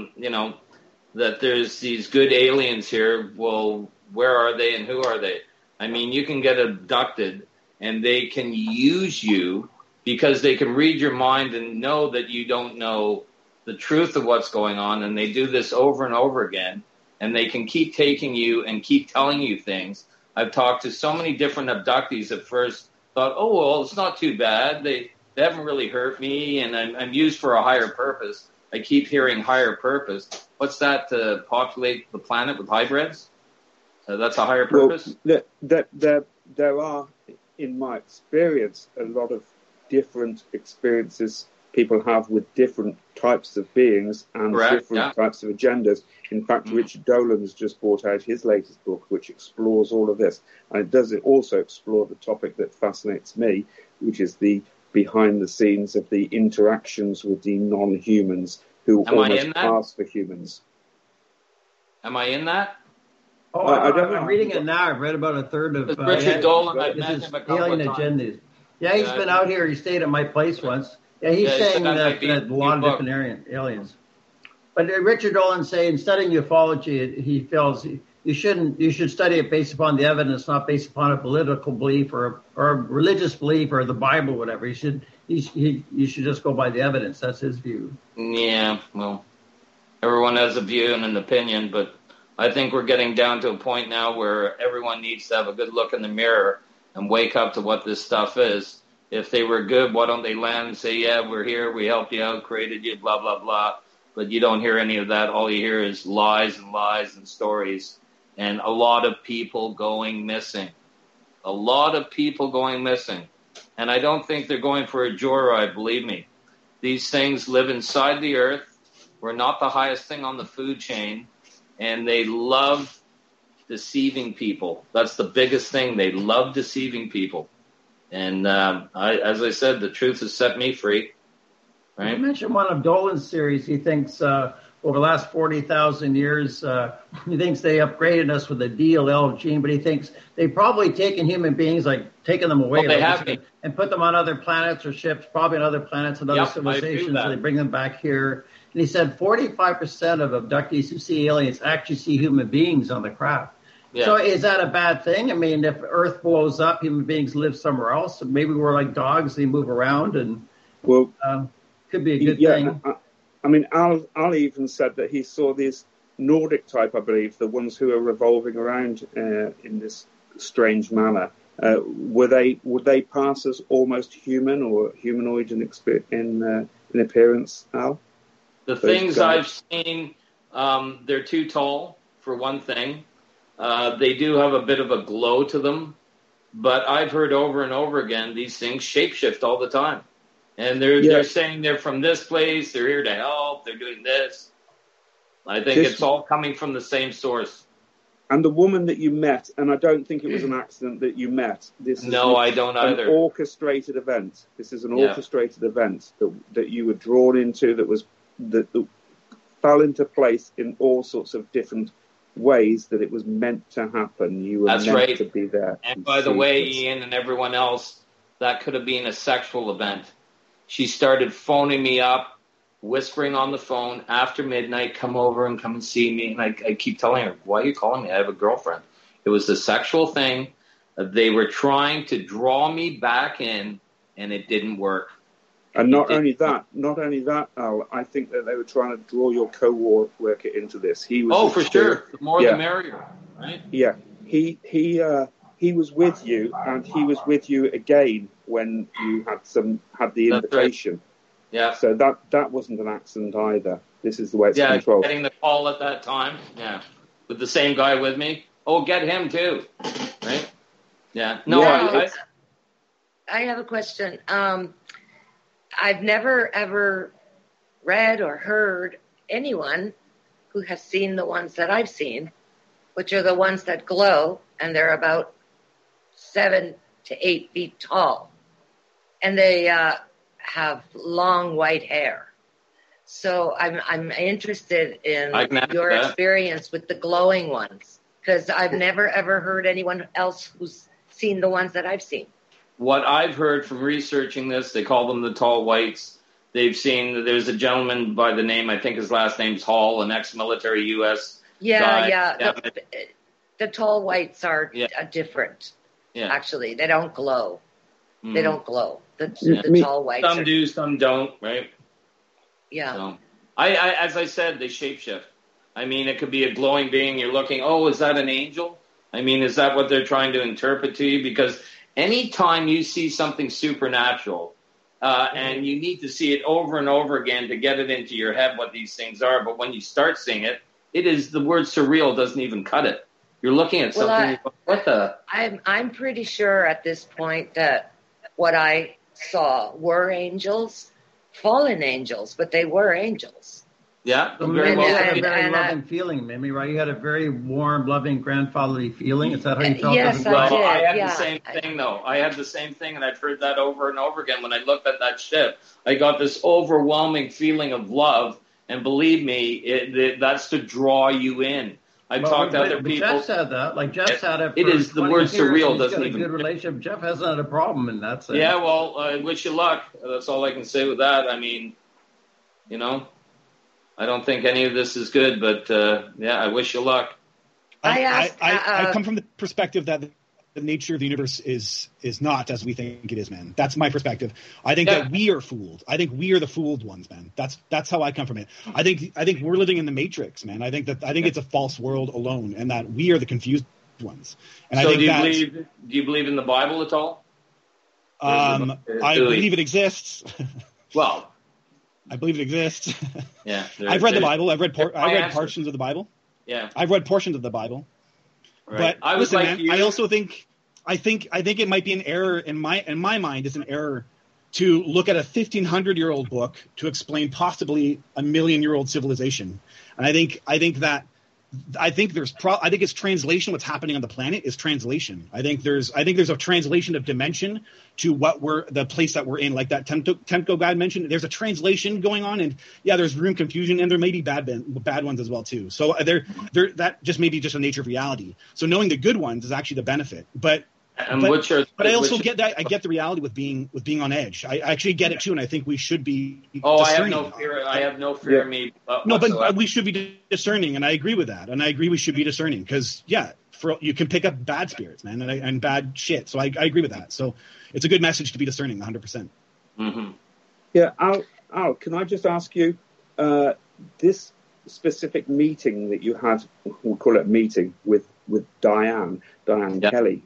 S6: that there's these good aliens here. Well, where are they and who are they? I mean, you can get abducted and they can use you because they can read your mind and know that you don't know the truth of what's going on. And they do this over and over again. And they can keep taking you and keep telling you things. I've talked to so many different abductees at first, thought, oh, well, it's not too bad. They haven't really hurt me, and I'm used for a higher purpose. I keep hearing higher purpose. What's that, to populate the planet with hybrids? That's a higher purpose?
S15: Well, there are, in my experience, a lot of different experiences people have with different types of beings and different types of agendas. In fact, Richard Dolan has just brought out his latest book, which explores all of this. And it does also explore the topic that fascinates me, which is the behind the scenes of the interactions with the non-humans who almost pass for humans.
S6: Am I in that?
S7: Oh, I'm reading it now. I've read about a third of
S6: Richard Dolan. I've met him a couple
S7: alien
S6: of
S7: agendas. Yeah, he's been out here. He stayed at my place once. Yeah, he's saying that a lot of different aliens. But Richard Dolan's saying, studying ufology, he feels you should study it based upon the evidence, not based upon a political belief or a religious belief or the Bible, whatever. You should just go by the evidence. That's his view.
S6: Yeah, well, everyone has a view and an opinion, but I think we're getting down to a point now where everyone needs to have a good look in the mirror and wake up to what this stuff is. If they were good, why don't they land and say, yeah, we're here, we helped you out, created you, blah, blah, blah. But you don't hear any of that. All you hear is lies and stories. And a lot of people going missing. A lot of people going missing. And I don't think they're going for a joyride, believe me. These things live inside the earth. We're not the highest thing on the food chain. And they love deceiving people. That's the biggest thing. They love deceiving people. And as I said, the truth has set me free. Right?
S7: You mentioned one of Dolan's theories. He thinks over the last 40,000 years, he thinks they upgraded us with a DLL gene, but he thinks they've probably taken human beings, like taken them away and put them on other planets or ships, probably on other planets and other civilizations, and they bring them back here. And he said 45% of abductees who see aliens actually see human beings on the craft. Yeah. So is that a bad thing? I mean, if Earth blows up, human beings live somewhere else. So maybe we're like dogs; they move around, and could be a good thing.
S15: I mean, Al even said that he saw these Nordic type, I believe, the ones who are revolving around in this strange manner. Would they pass as almost human or humanoid in appearance, Al?
S6: The things I've seen, they're too tall for one thing. They do have a bit of a glow to them, but I've heard over and over again these things shapeshift all the time. And they're saying they're from this place, they're here to help, they're doing this. I think it's all coming from the same source.
S15: And the woman that you met, and I don't think it was an accident that you met.
S6: I don't either.
S15: An orchestrated event. This is an orchestrated event that you were drawn into, that fell into place in all sorts of different ways that it was meant to happen. You were meant to be there.
S6: And by the way, Ian and everyone else, that could have been a sexual event. She started phoning me up, whispering on the phone after midnight, come over and come and see me. And I keep telling her, why are you calling me? I have a girlfriend. It was a sexual thing. They were trying to draw me back in, and it didn't work.
S15: And not only that, Al, I think that they were trying to draw your co-worker into this. He was
S6: for sure. The more the merrier, right?
S15: Yeah. He was with you, and he was with you again when you had the invitation.
S6: Right. Yeah.
S15: So that wasn't an accident either. This is the way it's controlled.
S6: Getting the call at that time. Yeah. With the same guy with me. Oh, get him too. Right? Yeah. No,
S16: I have a question. I've never ever read or heard anyone who has seen the ones that I've seen, which are the ones that glow, and they're about 7 to 8 feet tall. And they have long white hair. So I'm interested in your experience with the glowing ones, because I've never, ever heard anyone else who's seen the ones that I've seen.
S6: What I've heard from researching this, they call them the tall whites. They've seen there's a gentleman by the name, I think his last name's Hall, an ex-military U.S. guy.
S16: Yeah. The tall whites are different.
S6: Yeah.
S16: Actually, they don't glow. They don't glow. The tall whites.
S6: Some do, some don't, right?
S16: Yeah.
S6: So, as I said, they shapeshift. I mean, it could be a glowing being. You're looking, is that an angel? I mean, is that what they're trying to interpret to you? Because anytime you see something supernatural, and you need to see it over and over again to get it into your head what these things are, but when you start seeing it, the word surreal doesn't even cut it. You're looking at something.
S16: I'm pretty sure at this point that what I saw were angels, fallen angels, but they were angels.
S6: Yeah,
S7: you had a very loving feeling, Mimi, right? You had a very warm, loving, grandfatherly feeling. Is that how you felt?
S16: Yes, I did.
S6: I had the same thing, though. I had the same thing, and I've heard that over and over again. When I looked at that ship, I got this overwhelming feeling of love, and believe me, that's to draw you in. I've talked to other people.
S7: Jeff said that. Like Jeff said it.
S6: It is the word surreal doesn't even.
S7: Good relationship. Jeff hasn't had a problem in that sense.
S6: Yeah, well, I wish you luck. That's all I can say with that. I mean, I don't think any of this is good, but I wish you luck.
S19: I come from the perspective that the nature of the universe is not as we think it is, man. That's my perspective. I think that we are fooled. I think we are the fooled ones, man. That's how I come from it. I think we're living in the Matrix, man. I think it's a false world alone, and that we are the confused ones. And
S6: so
S19: I think
S6: do you believe in the Bible at all?
S19: I believe it exists.
S6: Well,
S19: I believe it exists.
S6: Yeah,
S19: I've read the Bible. I've read portions of the Bible.
S6: Yeah,
S19: I've read portions of the Bible.
S6: Right.
S19: But listen, man, I also think it might be an error in my mind. It's an error to look at a 1,500-year-old book to explain possibly a 1,000,000-year-old civilization. And I think it's translation. What's happening on the planet is translation. I think there's a translation of dimension to the place that we're in, like that Temco guy mentioned. There's a translation going on, and there's room confusion, and there may be bad ones as well too. So that just may be just a nature of reality. So knowing the good ones is actually the benefit. But I also get that. I get the reality with being on edge. I actually get it too, and I think we should be.
S6: Discerning. I have no fear of me.
S19: No, but we should be discerning, and I agree with that. And I agree we should be discerning because you can pick up bad spirits, man, and bad shit. So I agree with that. So it's a good message to be discerning, 100%.
S6: Mm-hmm.
S15: Yeah, Al, can I just ask you this specific meeting that you had? We'll call it a meeting with Diane Kelly.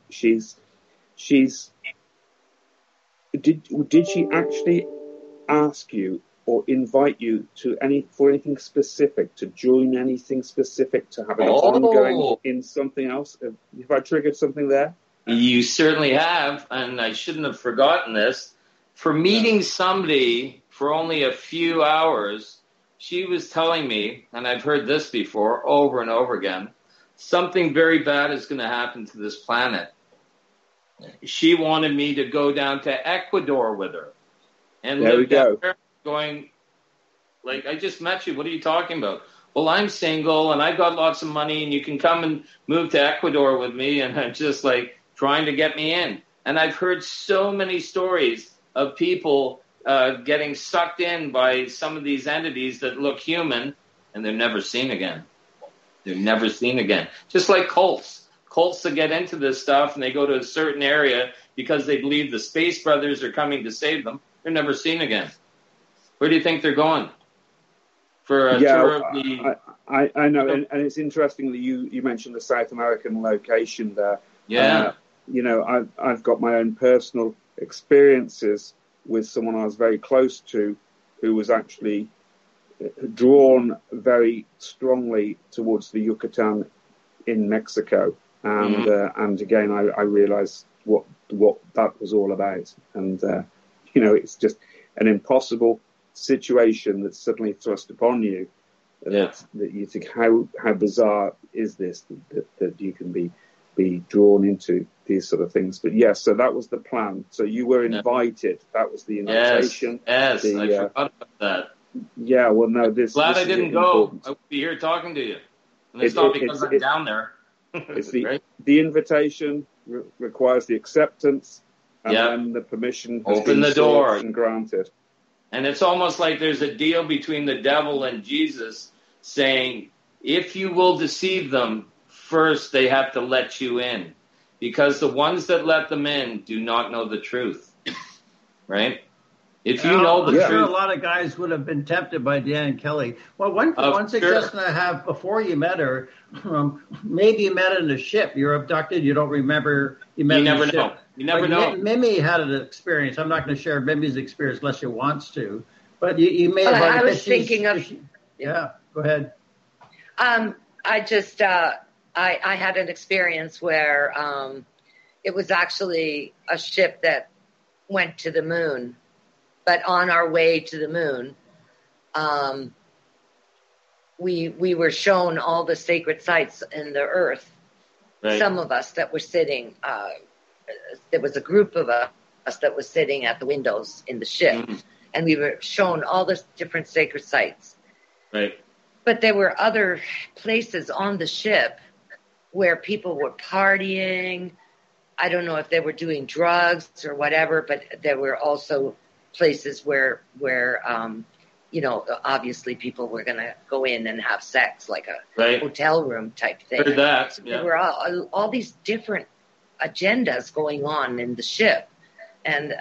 S15: Did she actually ask you or invite you for anything specific, to join anything specific, to have an ongoing in something else? Have I triggered something there?
S6: You certainly have, and I shouldn't have forgotten this. For meeting somebody for only a few hours, she was telling me, and I've heard this before over and over again, something very bad is going to happen to this planet. She wanted me to go down to Ecuador with her and live down there, going, like, I just met you. What are you talking about? Well, I'm single and I've got lots of money and you can come and move to Ecuador with me. And I'm just like trying to get me in. And I've heard so many stories of people getting sucked in by some of these entities that look human and they're never seen again. They're never seen again. Just like cults that get into this stuff and they go to a certain area because they believe the Space Brothers are coming to save them. They're never seen again. Where do you think they're going? For a tour of the...
S15: I know, and it's interesting that you mentioned the South American location there.
S6: Yeah.
S15: I've got my own personal experiences with someone I was very close to who was actually drawn very strongly towards the Yucatan in Mexico. And again, I realized what that was all about. And, it's just an impossible situation that's suddenly thrust upon you that you think, how bizarre is this that you can be drawn into these sort of things. But yes, so that was the plan. So you were invited. That was the invitation.
S6: Yes, I forgot about that.
S15: Yeah, well, no,
S6: glad I didn't go. I would be here talking to you. And it's not because I'm down there.
S15: It's the invitation requires the acceptance, and then the permission has
S6: open the door
S15: and granted.
S6: And it's almost like there's a deal between the devil and Jesus saying, if you will deceive them, first they have to let you in. Because the ones that let them in do not know the truth. Right? If you know the truth.
S7: I'm sure a lot of guys would have been tempted by Dan Kelly. Well, one suggestion I have before you met her, maybe you met in a ship. You're abducted. You don't remember you met in a ship.
S6: Know. You never know.
S7: Mimi had an experience. I'm not going to share Mimi's experience unless she wants to. But you may have.
S16: I was thinking of.
S7: Yeah, go ahead.
S16: I just I had an experience where it was actually a ship that went to the moon, but on our way to the moon, we were shown all the sacred sites in the earth.
S6: Right.
S16: Some of us that were sitting. There was a group of us that was sitting at the windows in the ship, and we were shown all the different sacred sites.
S6: Right.
S16: But there were other places on the ship where people were partying. I don't know if they were doing drugs or whatever, but there were also places where obviously people were going to go in and have sex, like a hotel room type thing.
S6: Heard that. Yeah.
S16: There were all these different agendas going on in the ship, and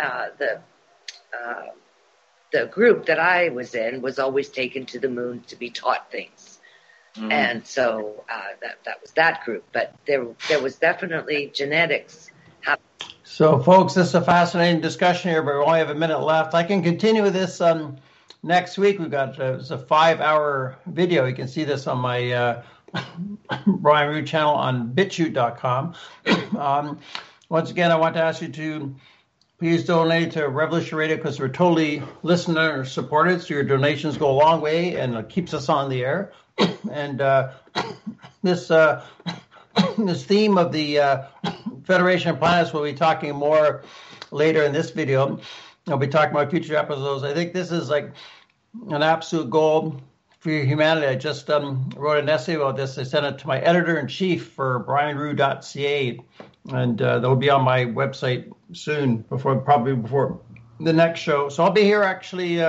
S16: the group that I was in was always taken to the moon to be taught things. Mm-hmm. And so that was that group. But there was definitely genetics happening.
S7: So, folks, this is a fascinating discussion here, but we only have a minute left. I can continue with this next week. We've got it's a 5-hour video. You can see this on my Brian Roux channel on BitChute.com. Once again, I want to ask you to please donate to Revolution Radio because we're totally listener supported. So your donations go a long way and it keeps us on the air. And this theme of the Federation of Planets, we'll be talking more later in this video. I'll be talking about future episodes. I think this is like an absolute goal for humanity. I just wrote an essay about this. I sent it to my editor-in-chief for brianroux.ca, and that will be on my website soon, probably before the next show. So I'll be here actually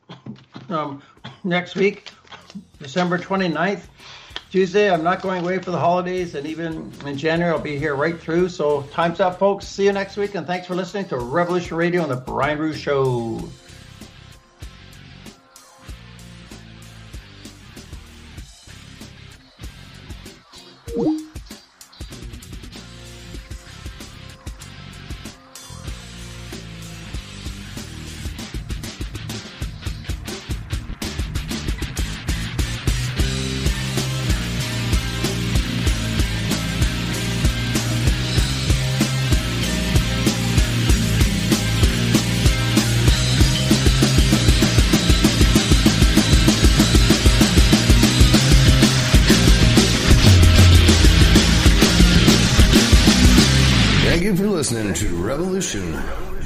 S7: next week, December 29th, Tuesday. I'm not going away for the holidays, and even in January I'll be here right through. So time's up, folks. See you next week, and thanks for listening to Revolution Radio and the Brian Roux Show.
S4: Listening to Revolution